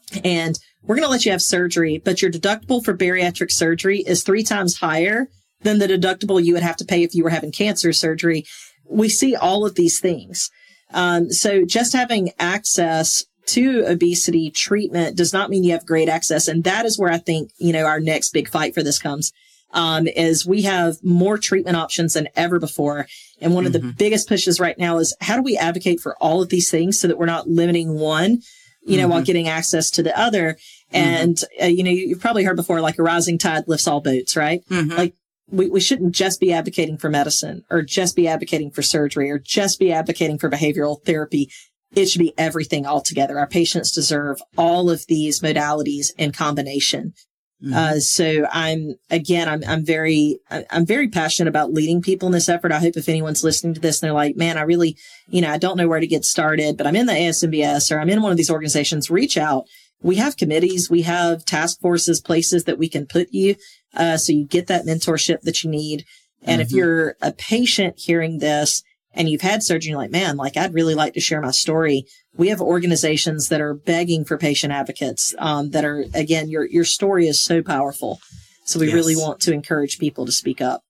And we're going to let you have surgery, but your deductible for bariatric surgery is three times higher than the deductible you would have to pay if you were having cancer surgery. We see all of these things. Um, so just having access to obesity treatment does not mean you have great access. And that is where I think, you know, our next big fight for this comes, um, is we have more treatment options than ever before. And one mm-hmm. of the biggest pushes right now is how do we advocate for all of these things so that we're not limiting one, you know, mm-hmm. while getting access to the other. And, mm-hmm. uh, you know, you've probably heard before, like a rising tide lifts all boats, right? Mm-hmm. Like we, we shouldn't just be advocating for medicine or just be advocating for surgery or just be advocating for behavioral therapy. It should be everything altogether. Our patients deserve all of these modalities in combination. Mm-hmm. Uh, so I'm, again, I'm, I'm very, I'm very passionate about leading people in this effort. I hope if anyone's listening to this and they're like, man, I really, you know, I don't know where to get started, but I'm in the A S M B S or I'm in one of these organizations, reach out. We have committees, we have task forces, places that we can put you, uh, so you get that mentorship that you need. And mm-hmm. if you're a patient hearing this and you've had surgery, you're like, man, like I'd really like to share my story. We have organizations that are begging for patient advocates, um, that are, again, your, your story is so powerful. So we yes. really want to encourage people to speak up.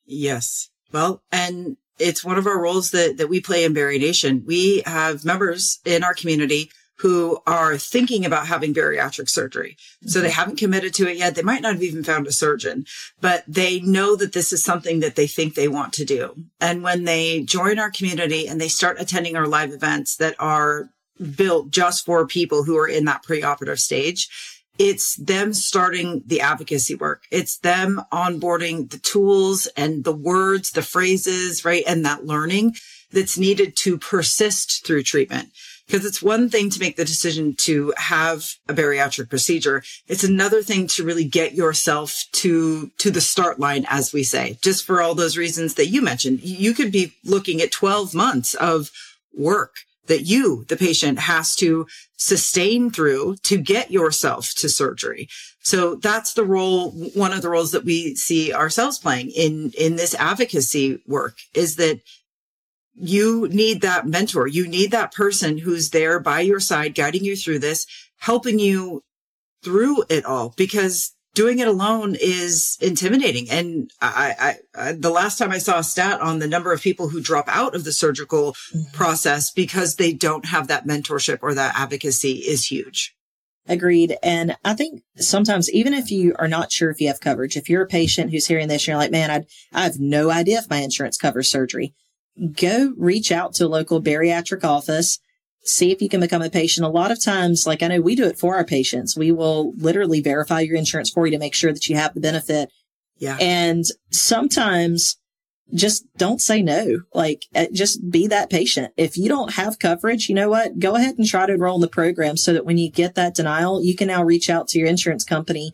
Yes. Well, and it's one of our roles that, that we play in Berry Nation. We have members in our community who are thinking about having bariatric surgery. So they haven't committed to it yet. They might not have even found a surgeon, but they know that this is something that they think they want to do. And when they join our community and they start attending our live events that are built just for people who are in that preoperative stage. It's them starting the advocacy work. It's them onboarding the tools and the words, the phrases, right? And that learning that's needed to persist through treatment. Because it's one thing to make the decision to have a bariatric procedure. It's another thing to really get yourself to, to the start line, as we say, just for all those reasons that you mentioned. You could be looking at twelve months of work that you, the patient, has to sustain through to get yourself to surgery. So that's the role, one of the roles that we see ourselves playing in, in this advocacy work, is that you need that mentor. You need that person who's there by your side, guiding you through this, helping you through it all, because doing it alone is intimidating. And I, I, I, the last time I saw a stat on the number of people who drop out of the surgical mm-hmm. process because they don't have that mentorship or that advocacy is huge. Agreed. And I think sometimes, even if you are not sure if you have coverage, if you're a patient who's hearing this, and you're like, man, I, I have no idea if my insurance covers surgery. Go reach out to a local bariatric office, see if you can become a patient. A lot of times, like I know we do it for our patients. We will literally verify your insurance for you to make sure that you have the benefit. Yeah. And sometimes just don't say no. Like, just be that patient. If you don't have coverage, you know what? Go ahead and try to enroll in the program so that when you get that denial, you can now reach out to your insurance company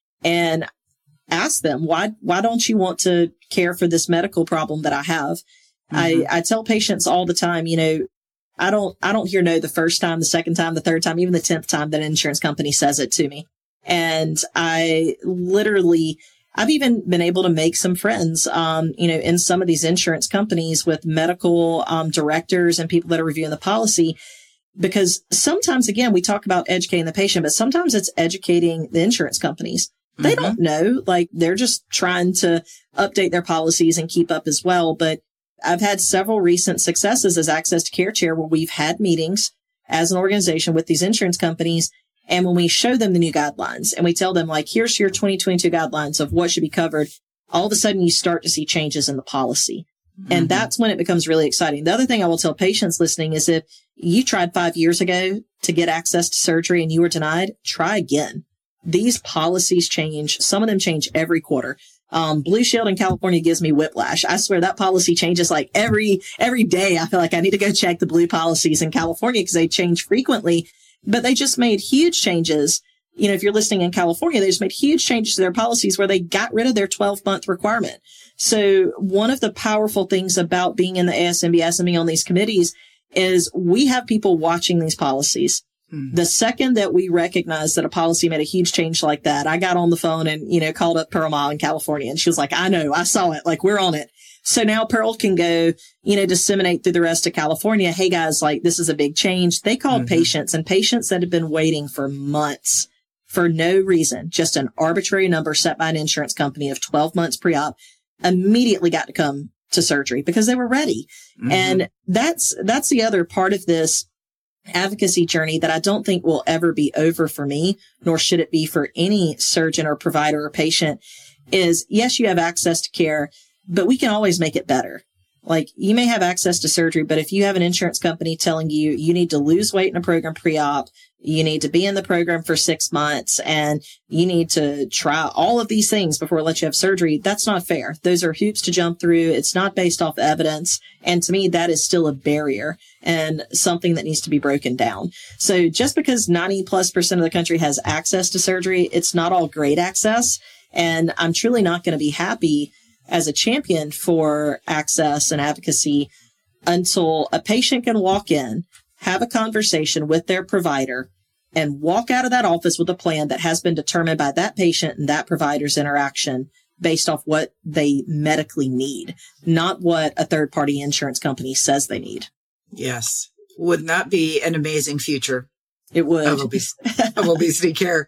and ask them, why, why don't you want to care for this medical problem that I have? Mm-hmm. I, I tell patients all the time, you know, I don't, I don't hear no the first time, the second time, the third time, even the tenth time that an insurance company says it to me. And I literally, I've even been able to make some friends, um, you know, in some of these insurance companies with medical, um, directors and people that are reviewing the policy, because sometimes, again, we talk about educating the patient, but sometimes it's educating the insurance companies. They mm-hmm. don't know, like they're just trying to update their policies and keep up as well. But I've had several recent successes as Access to Care Chair where we've had meetings as an organization with these insurance companies. And when we show them the new guidelines and we tell them, like, here's your twenty twenty-two guidelines of what should be covered, all of a sudden you start to see changes in the policy. Mm-hmm. And that's when it becomes really exciting. The other thing I will tell patients listening is if you tried five years ago to get access to surgery and you were denied, try again. These policies change. Some of them change every quarter. Um, Blue Shield in California gives me whiplash. I swear that policy changes like every, every day. I feel like I need to go check the blue policies in California because they change frequently, but they just made huge changes. You know, if you're listening in California, they just made huge changes to their policies where they got rid of their twelve month requirement. So one of the powerful things about being in the A S M B S and being on these committees is we have people watching these policies. The second that we recognize that a policy made a huge change like that, I got on the phone and, you know, called up Pearl Ma in California and she was like, I know, I saw it. Like, we're on it. So now Pearl can go, you know, disseminate through the rest of California. Hey guys, like, this is a big change. They called mm-hmm. patients and patients that had been waiting for months for no reason, just an arbitrary number set by an insurance company of twelve months pre-op, immediately got to come to surgery because they were ready. Mm-hmm. And that's, that's the other part of this advocacy journey that I don't think will ever be over for me, nor should it be for any surgeon or provider or patient, is yes, you have access to care, but we can always make it better. Like, you may have access to surgery, but if you have an insurance company telling you you need to lose weight in a program pre-op, you need to be in the program for six months, and you need to try all of these things before it lets you have surgery, that's not fair. Those are hoops to jump through. It's not based off evidence. And to me, that is still a barrier and something that needs to be broken down. So just because ninety plus percent of the country has access to surgery, it's not all great access. And I'm truly not going to be happy as a champion for access and advocacy until a patient can walk in, have a conversation with their provider, and walk out of that office with a plan that has been determined by that patient and that provider's interaction based off what they medically need, not what a third-party insurance company says they need. Yes. Wouldn't that be an amazing future? It would. Of obesity, of obesity care.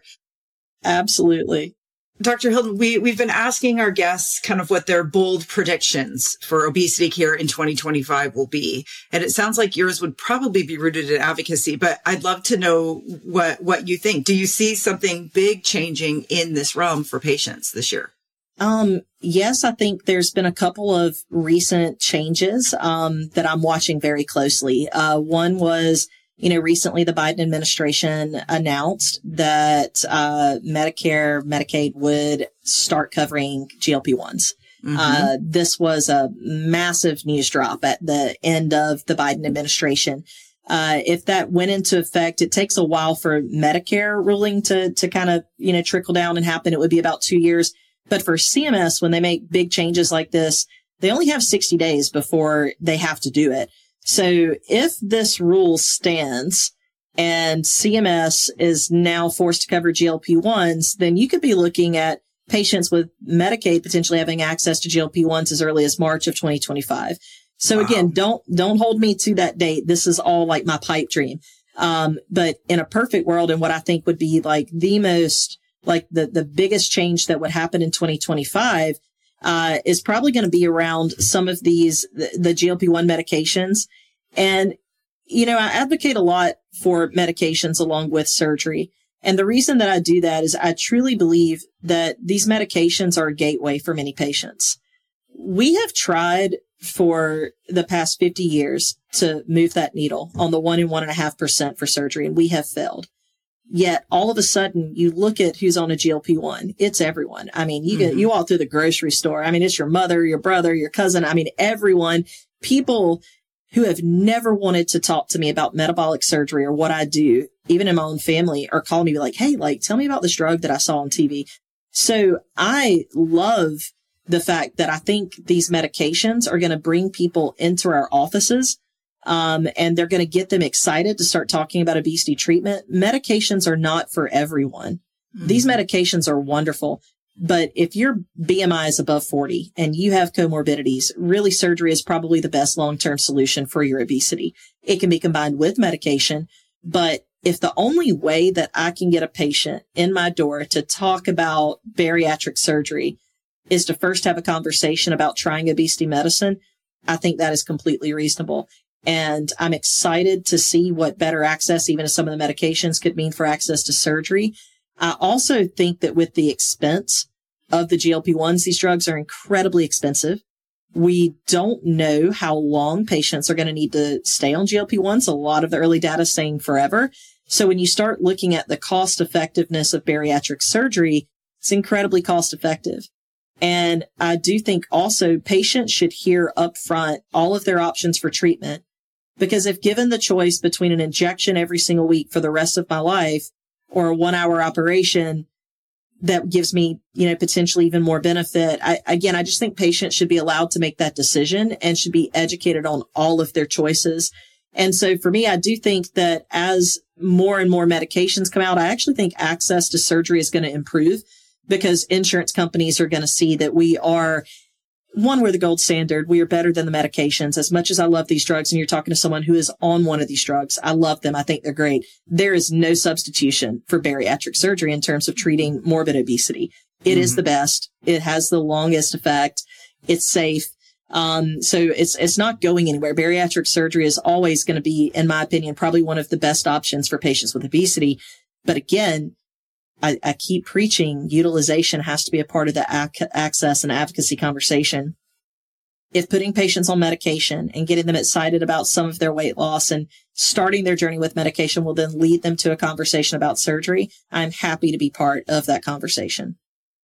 Absolutely. Doctor Hilton, we, we've been asking our guests kind of what their bold predictions for obesity care in twenty twenty-five will be. And it sounds like yours would probably be rooted in advocacy, but I'd love to know what, what you think. Do you see something big changing in this realm for patients this year? Um, yes, I think there's been a couple of recent changes, um, that I'm watching very closely. Uh, one was You know, recently the Biden administration announced that uh, Medicare, Medicaid would start covering G L P ones. Mm-hmm. Uh, this was a massive news drop at the end of the Biden administration. Uh, if that went into effect, it takes a while for Medicare ruling to, to kind of, you know, trickle down and happen. It would be about two years. But for C M S, when they make big changes like this, they only have sixty days before they have to do it. So if this rule stands and C M S is now forced to cover G L P ones, then you could be looking at patients with Medicaid potentially having access to G L P ones as early as March of twenty twenty-five. So wow. Again, don't, don't hold me to that date. This is all like my pipe dream. Um, but in a perfect world, and what I think would be like the most, like the, the biggest change that would happen in twenty twenty-five, uh, is probably going to be around some of these, the, the G L P one medications. And, you know, I advocate a lot for medications along with surgery. And the reason that I do that is I truly believe that these medications are a gateway for many patients. We have tried for the past fifty years to move that needle on the one and one and a half percent for surgery, and we have failed. Yet all of a sudden you look at who's on a G L P one. It's everyone. I mean, you mm-hmm. get, you all through the grocery store. I mean, it's your mother, your brother, your cousin. I mean, everyone, people who have never wanted to talk to me about metabolic surgery or what I do, even in my own family, are calling me like, hey, like, tell me about this drug that I saw on T V. So I love the fact that I think these medications are going to bring people into our offices, um, and they're going to get them excited to start talking about obesity treatment. Medications are not for everyone. Mm-hmm. These medications are wonderful. But if your B M I is above forty and you have comorbidities, really surgery is probably the best long-term solution for your obesity. It can be combined with medication. But if the only way that I can get a patient in my door to talk about bariatric surgery is to first have a conversation about trying obesity medicine, I think that is completely reasonable. And I'm excited to see what better access, even to some of the medications, could mean for access to surgery. I also think that with the expense of the G L P ones, these drugs are incredibly expensive. We don't know how long patients are going to need to stay on G L P ones. A lot of the early data is saying forever. So when you start looking at the cost effectiveness of bariatric surgery, it's incredibly cost effective. And I do think also patients should hear upfront all of their options for treatment, because if given the choice between an injection every single week for the rest of my life or a one hour operation that gives me, you know, potentially even more benefit, I, again, I just think patients should be allowed to make that decision and should be educated on all of their choices. And so for me, I do think that as more and more medications come out, I actually think access to surgery is going to improve, because insurance companies are going to see that we are, one, we're the gold standard. We are better than the medications. As much as I love these drugs, and you're talking to someone who is on one of these drugs, I love them. I think they're great. There is no substitution for bariatric surgery in terms of treating morbid obesity. It mm-hmm. is the best. It has the longest effect. It's safe. Um, so it's, it's not going anywhere. Bariatric surgery is always going to be, in my opinion, probably one of the best options for patients with obesity. But again, I, I keep preaching utilization has to be a part of the ac- access and advocacy conversation. If putting patients on medication and getting them excited about some of their weight loss and starting their journey with medication will then lead them to a conversation about surgery, I'm happy to be part of that conversation.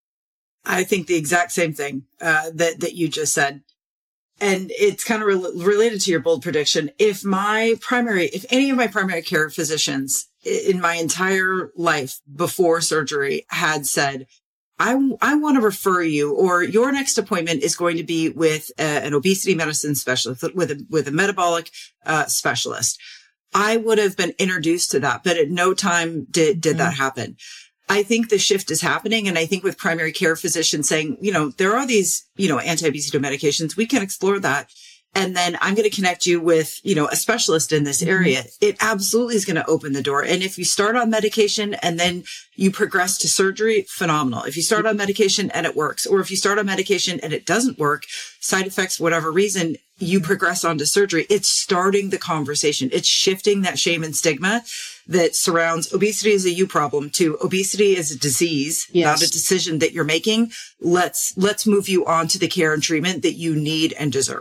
I think the exact same thing uh, that, that you just said. And it's kind of re- related to your bold prediction. If my primary, if any of my primary care physicians in my entire life before surgery had said, I, I want to refer you, or your next appointment is going to be with a, an obesity medicine specialist, with a, with a metabolic uh, specialist, I would have been introduced to that. But at no time did, did mm-hmm. that happen. I think the shift is happening. And I think with primary care physicians saying, you know, there are these, you know, anti-obesity medications, we can explore that. And then I'm going to connect you with, you know, a specialist in this area. Mm-hmm. It absolutely is going to open the door. And if you start on medication and then you progress to surgery, phenomenal. If you start on medication and it works, or if you start on medication and it doesn't work, side effects, whatever reason, you progress on to surgery. It's starting the conversation. It's shifting that shame and stigma that surrounds obesity as a you problem to obesity as a disease, yes. not a decision that you're making. Let's, let's move you on to the care and treatment that you need and deserve.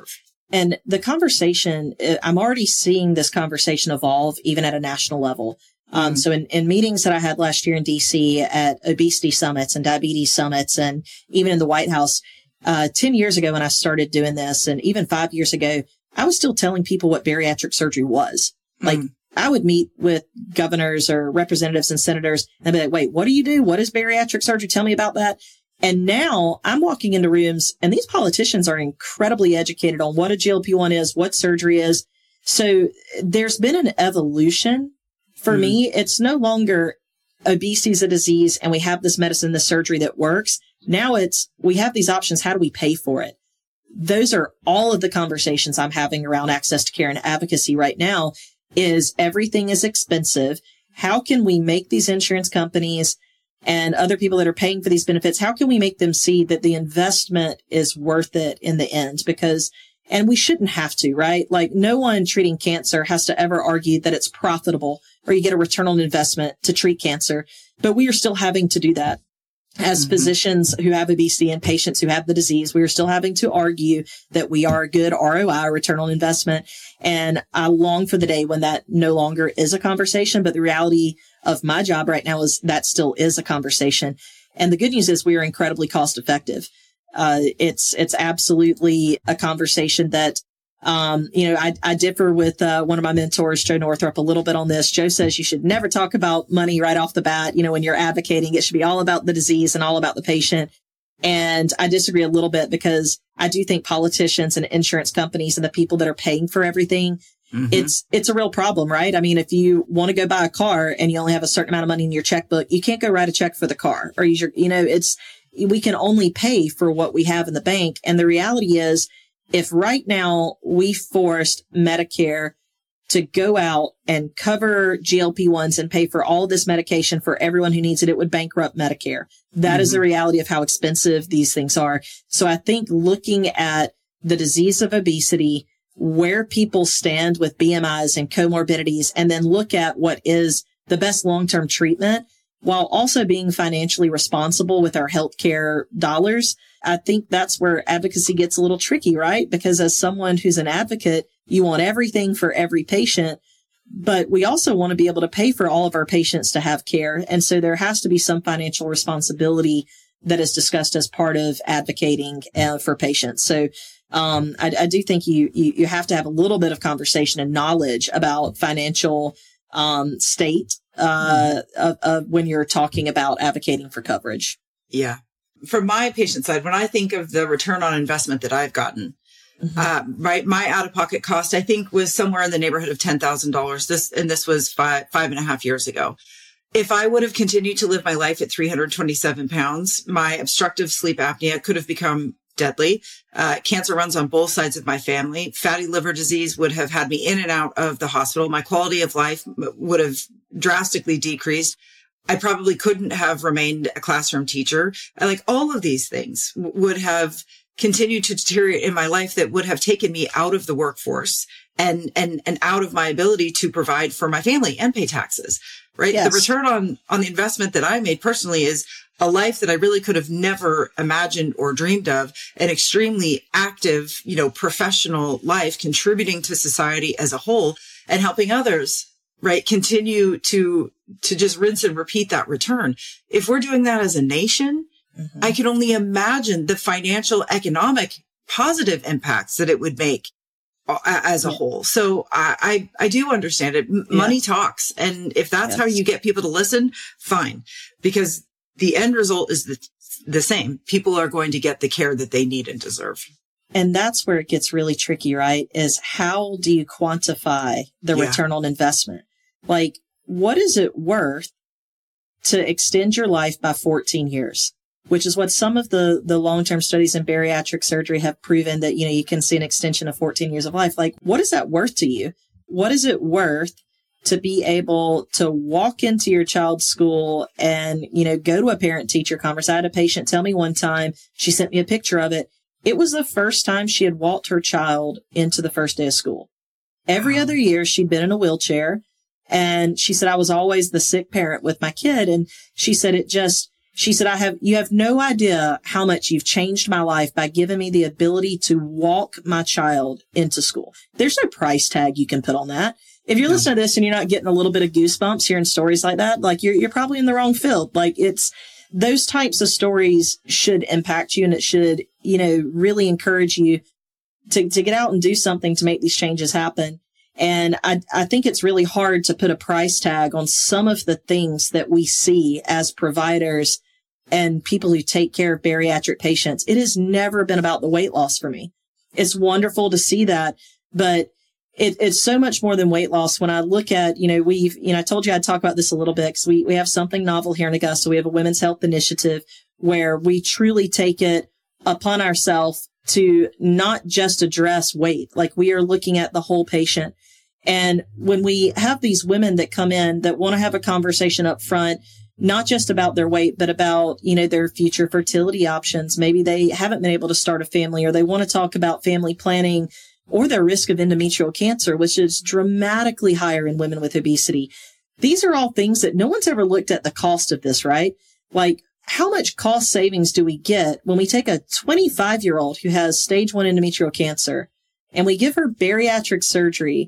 And the conversation, I'm already seeing this conversation evolve even at a national level. Um, mm-hmm. So in, in meetings that I had last year in D C at obesity summits and diabetes summits, and even in the White House, uh, ten years ago when I started doing this, and even five years ago, I was still telling people what bariatric surgery was. Mm-hmm. Like, I would meet with governors or representatives and senators and I'd be like, wait, what do you do? What is bariatric surgery? Tell me about that. And now I'm walking into rooms and these politicians are incredibly educated on what a G L P one is, what surgery is. So there's been an evolution. For mm. me, it's no longer obesity is a disease and we have this medicine, this surgery that works. Now it's, we have these options. How do we pay for it? Those are all of the conversations I'm having around access to care and advocacy right now. Is everything is expensive. How can we make these insurance companies and other people that are paying for these benefits, how can we make them see that the investment is worth it in the end? Because, and we shouldn't have to, right? Like no one treating cancer has to ever argue that it's profitable or you get a return on investment to treat cancer, but we are still having to do that. As mm-hmm. physicians who have obesity and patients who have the disease, we are still having to argue that we are a good R O I, return on investment. And I long for the day when that no longer is a conversation. But the reality of my job right now is that still is a conversation. And the good news is we are incredibly cost effective. Uh, it's, it's absolutely a conversation that, um, you know, I, I differ with, uh, one of my mentors, Joe Northrup, a little bit on this. Joe says you should never talk about money right off the bat. You know, when you're advocating, it should be all about the disease and all about the patient. And I disagree a little bit because I do think politicians and insurance companies and the people that are paying for everything, mm-hmm. it's, it's a real problem, right? I mean, if you want to go buy a car and you only have a certain amount of money in your checkbook, you can't go write a check for the car or use your, you know, it's, we can only pay for what we have in the bank. And the reality is, if right now we forced Medicare to go out and cover G L P ones and pay for all this medication for everyone who needs it, it would bankrupt Medicare. That mm-hmm. is the reality of how expensive these things are. So I think looking at the disease of obesity, where people stand with B M Is and comorbidities, and then look at what is the best long-term treatment while also being financially responsible with our healthcare dollars. I think that's where advocacy gets a little tricky, right? Because as someone who's an advocate, you want everything for every patient, but we also want to be able to pay for all of our patients to have care. And so there has to be some financial responsibility that is discussed as part of advocating uh, for patients. So um, I, I do think you, you you have to have a little bit of conversation and knowledge about financial um, state uh, of, of when you're talking about advocating for coverage. Yeah. From my patient side, when I think of the return on investment that I've gotten, mm-hmm. uh, right, my out-of-pocket cost, I think, was somewhere in the neighborhood of ten thousand dollars. This, and this was five, five and a half years ago. If I would have continued to live my life at three hundred twenty-seven pounds, my obstructive sleep apnea could have become deadly. Uh, cancer runs on both sides of my family. Fatty liver disease would have had me in and out of the hospital. My quality of life would have drastically decreased. I probably couldn't have remained a classroom teacher. Like all of these things would have continued to deteriorate in my life that would have taken me out of the workforce and, and, and out of my ability to provide for my family and pay taxes, right? Yes. The return on, on the investment that I made personally is a life that I really could have never imagined or dreamed of, an extremely active, you know, professional life contributing to society as a whole and helping others, right? Continue to, to just rinse and repeat that return. If we're doing that as a nation, mm-hmm. I can only imagine the financial, economic, positive impacts that it would make as a yeah. whole. So I, I, I do understand it. M- yeah. Money talks. And if that's yes. how you get people to listen, fine. Because the end result is the, the same. People are going to get the care that they need and deserve. And that's where it gets really tricky, right? Is how do you quantify the yeah. return on investment? Like, what is it worth to extend your life by fourteen years? Which is what some of the, the long-term studies in bariatric surgery have proven that, you know, you can see an extension of fourteen years of life. Like, what is that worth to you? What is it worth to be able to walk into your child's school and, you know, go to a parent-teacher conference? I had a patient tell me one time, she sent me a picture of it. It was the first time she had walked her child into the first day of school. Every other year, she'd been in a wheelchair. And she said, I was always the sick parent with my kid. And she said, it just, She said, I have, you have no idea how much you've changed my life by giving me the ability to walk my child into school. There's no price tag you can put on that. If you're yeah. listening to this and you're not getting a little bit of goosebumps hearing stories like that, like you're, you're probably in the wrong field. Like it's, those types of stories should impact you, and it should, you know, really encourage you to, to get out and do something to make these changes happen. And I, I think it's really hard to put a price tag on some of the things that we see as providers and people who take care of bariatric patients. It has never been about the weight loss for me. It's wonderful to see that, but it, it's so much more than weight loss. When I look at, you know, we've, you know, I told you I'd talk about this a little bit because we, we have something novel here in Augusta. We have a women's health initiative where we truly take it upon ourselves to not just address weight. Like we are looking at the whole patient. And when we have these women that come in that want to have a conversation up front, not just about their weight, but about, you know, their future fertility options. Maybe they haven't been able to start a family, or they want to talk about family planning or their risk of endometrial cancer, which is dramatically higher in women with obesity. These are all things that no one's ever looked at the cost of this, right? Like, how much cost savings do we get when we take a twenty-five year old who has stage one endometrial cancer and we give her bariatric surgery,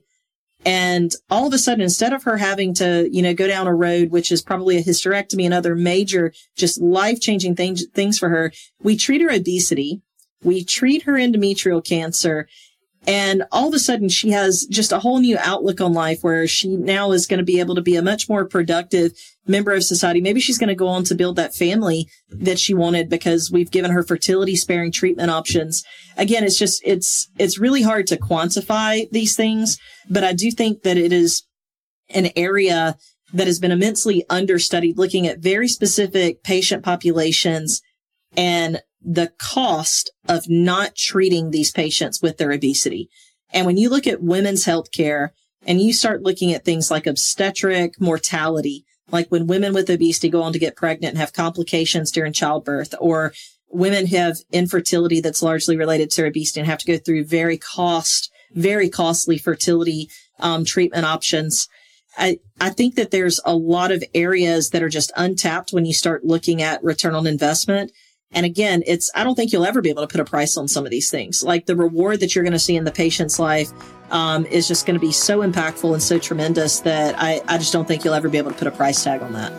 and all of a sudden, instead of her having to, you know, go down a road, which is probably a hysterectomy and other major, just life-changing things, things for her, we treat her obesity, we treat her endometrial cancer, and all of a sudden she has just a whole new outlook on life where she now is going to be able to be a much more productive member of society. Maybe she's going to go on to build that family that she wanted because we've given her fertility sparing treatment options. Again, it's just, it's, it's really hard to quantify these things, but I do think that it is an area that has been immensely understudied, looking at very specific patient populations and the cost of not treating these patients with their obesity. And when you look at women's health care and you start looking at things like obstetric mortality, like when women with obesity go on to get pregnant and have complications during childbirth, or women who have infertility that's largely related to obesity and have to go through very cost, very costly fertility um, treatment options. I, I think that there's a lot of areas that are just untapped when you start looking at return on investment. And again, it's, I don't think you'll ever be able to put a price on some of these things. Like the reward that you're going to see in the patient's life um, is just going to be so impactful and so tremendous that I, I just don't think you'll ever be able to put a price tag on that.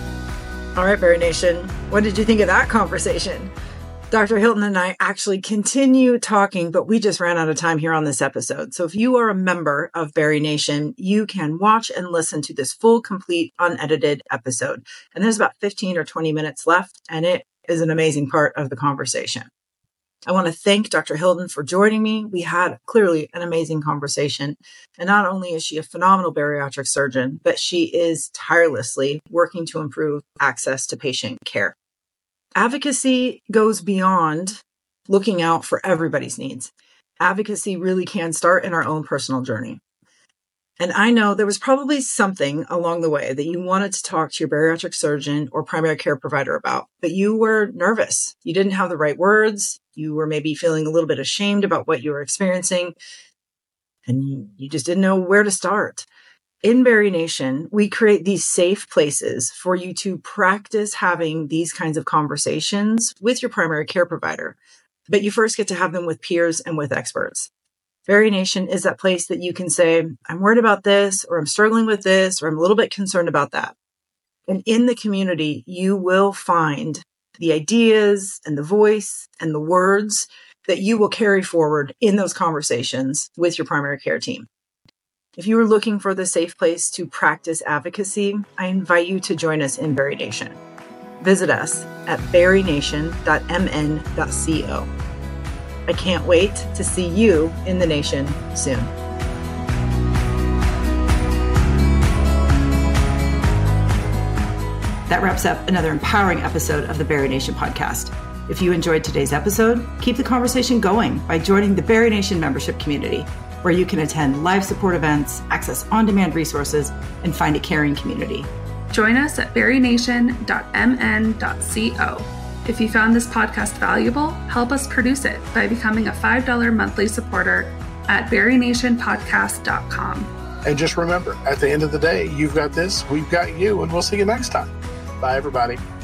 All right, Berry Nation, what did you think of that conversation? Doctor Hilton and I actually continue talking, but we just ran out of time here on this episode. So if you are a member of Berry Nation, you can watch and listen to this full, complete, unedited episode. And there's about fifteen or twenty minutes left, and it is an amazing part of the conversation. I want to thank Doctor Hilton for joining me. We had clearly an amazing conversation. And not only is she a phenomenal bariatric surgeon, but she is tirelessly working to improve access to patient care. Advocacy goes beyond looking out for everybody's needs. Advocacy really can start in our own personal journey. And I know there was probably something along the way that you wanted to talk to your bariatric surgeon or primary care provider about, but you were nervous. You didn't have the right words. You were maybe feeling a little bit ashamed about what you were experiencing, and you, you just didn't know where to start. In Berry Nation, we create these safe places for you to practice having these kinds of conversations with your primary care provider, but you first get to have them with peers and with experts. Berry Nation is that place that you can say, I'm worried about this, or I'm struggling with this, or I'm a little bit concerned about that. And in the community, you will find the ideas and the voice and the words that you will carry forward in those conversations with your primary care team. If you are looking for the safe place to practice advocacy, I invite you to join us in Berry Nation. Visit us at berry nation dot m n dot co. I can't wait to see you in the nation soon. That wraps up another empowering episode of the Berry Nation podcast. If you enjoyed today's episode, keep the conversation going by joining the Berry Nation membership community, where you can attend live support events, access on-demand resources, and find a caring community. Join us at berry nation dot m n dot co. If you found this podcast valuable, help us produce it by becoming a five dollars monthly supporter at berry nation podcast dot com. And just remember, at the end of the day, you've got this, we've got you, and we'll see you next time. Bye, everybody.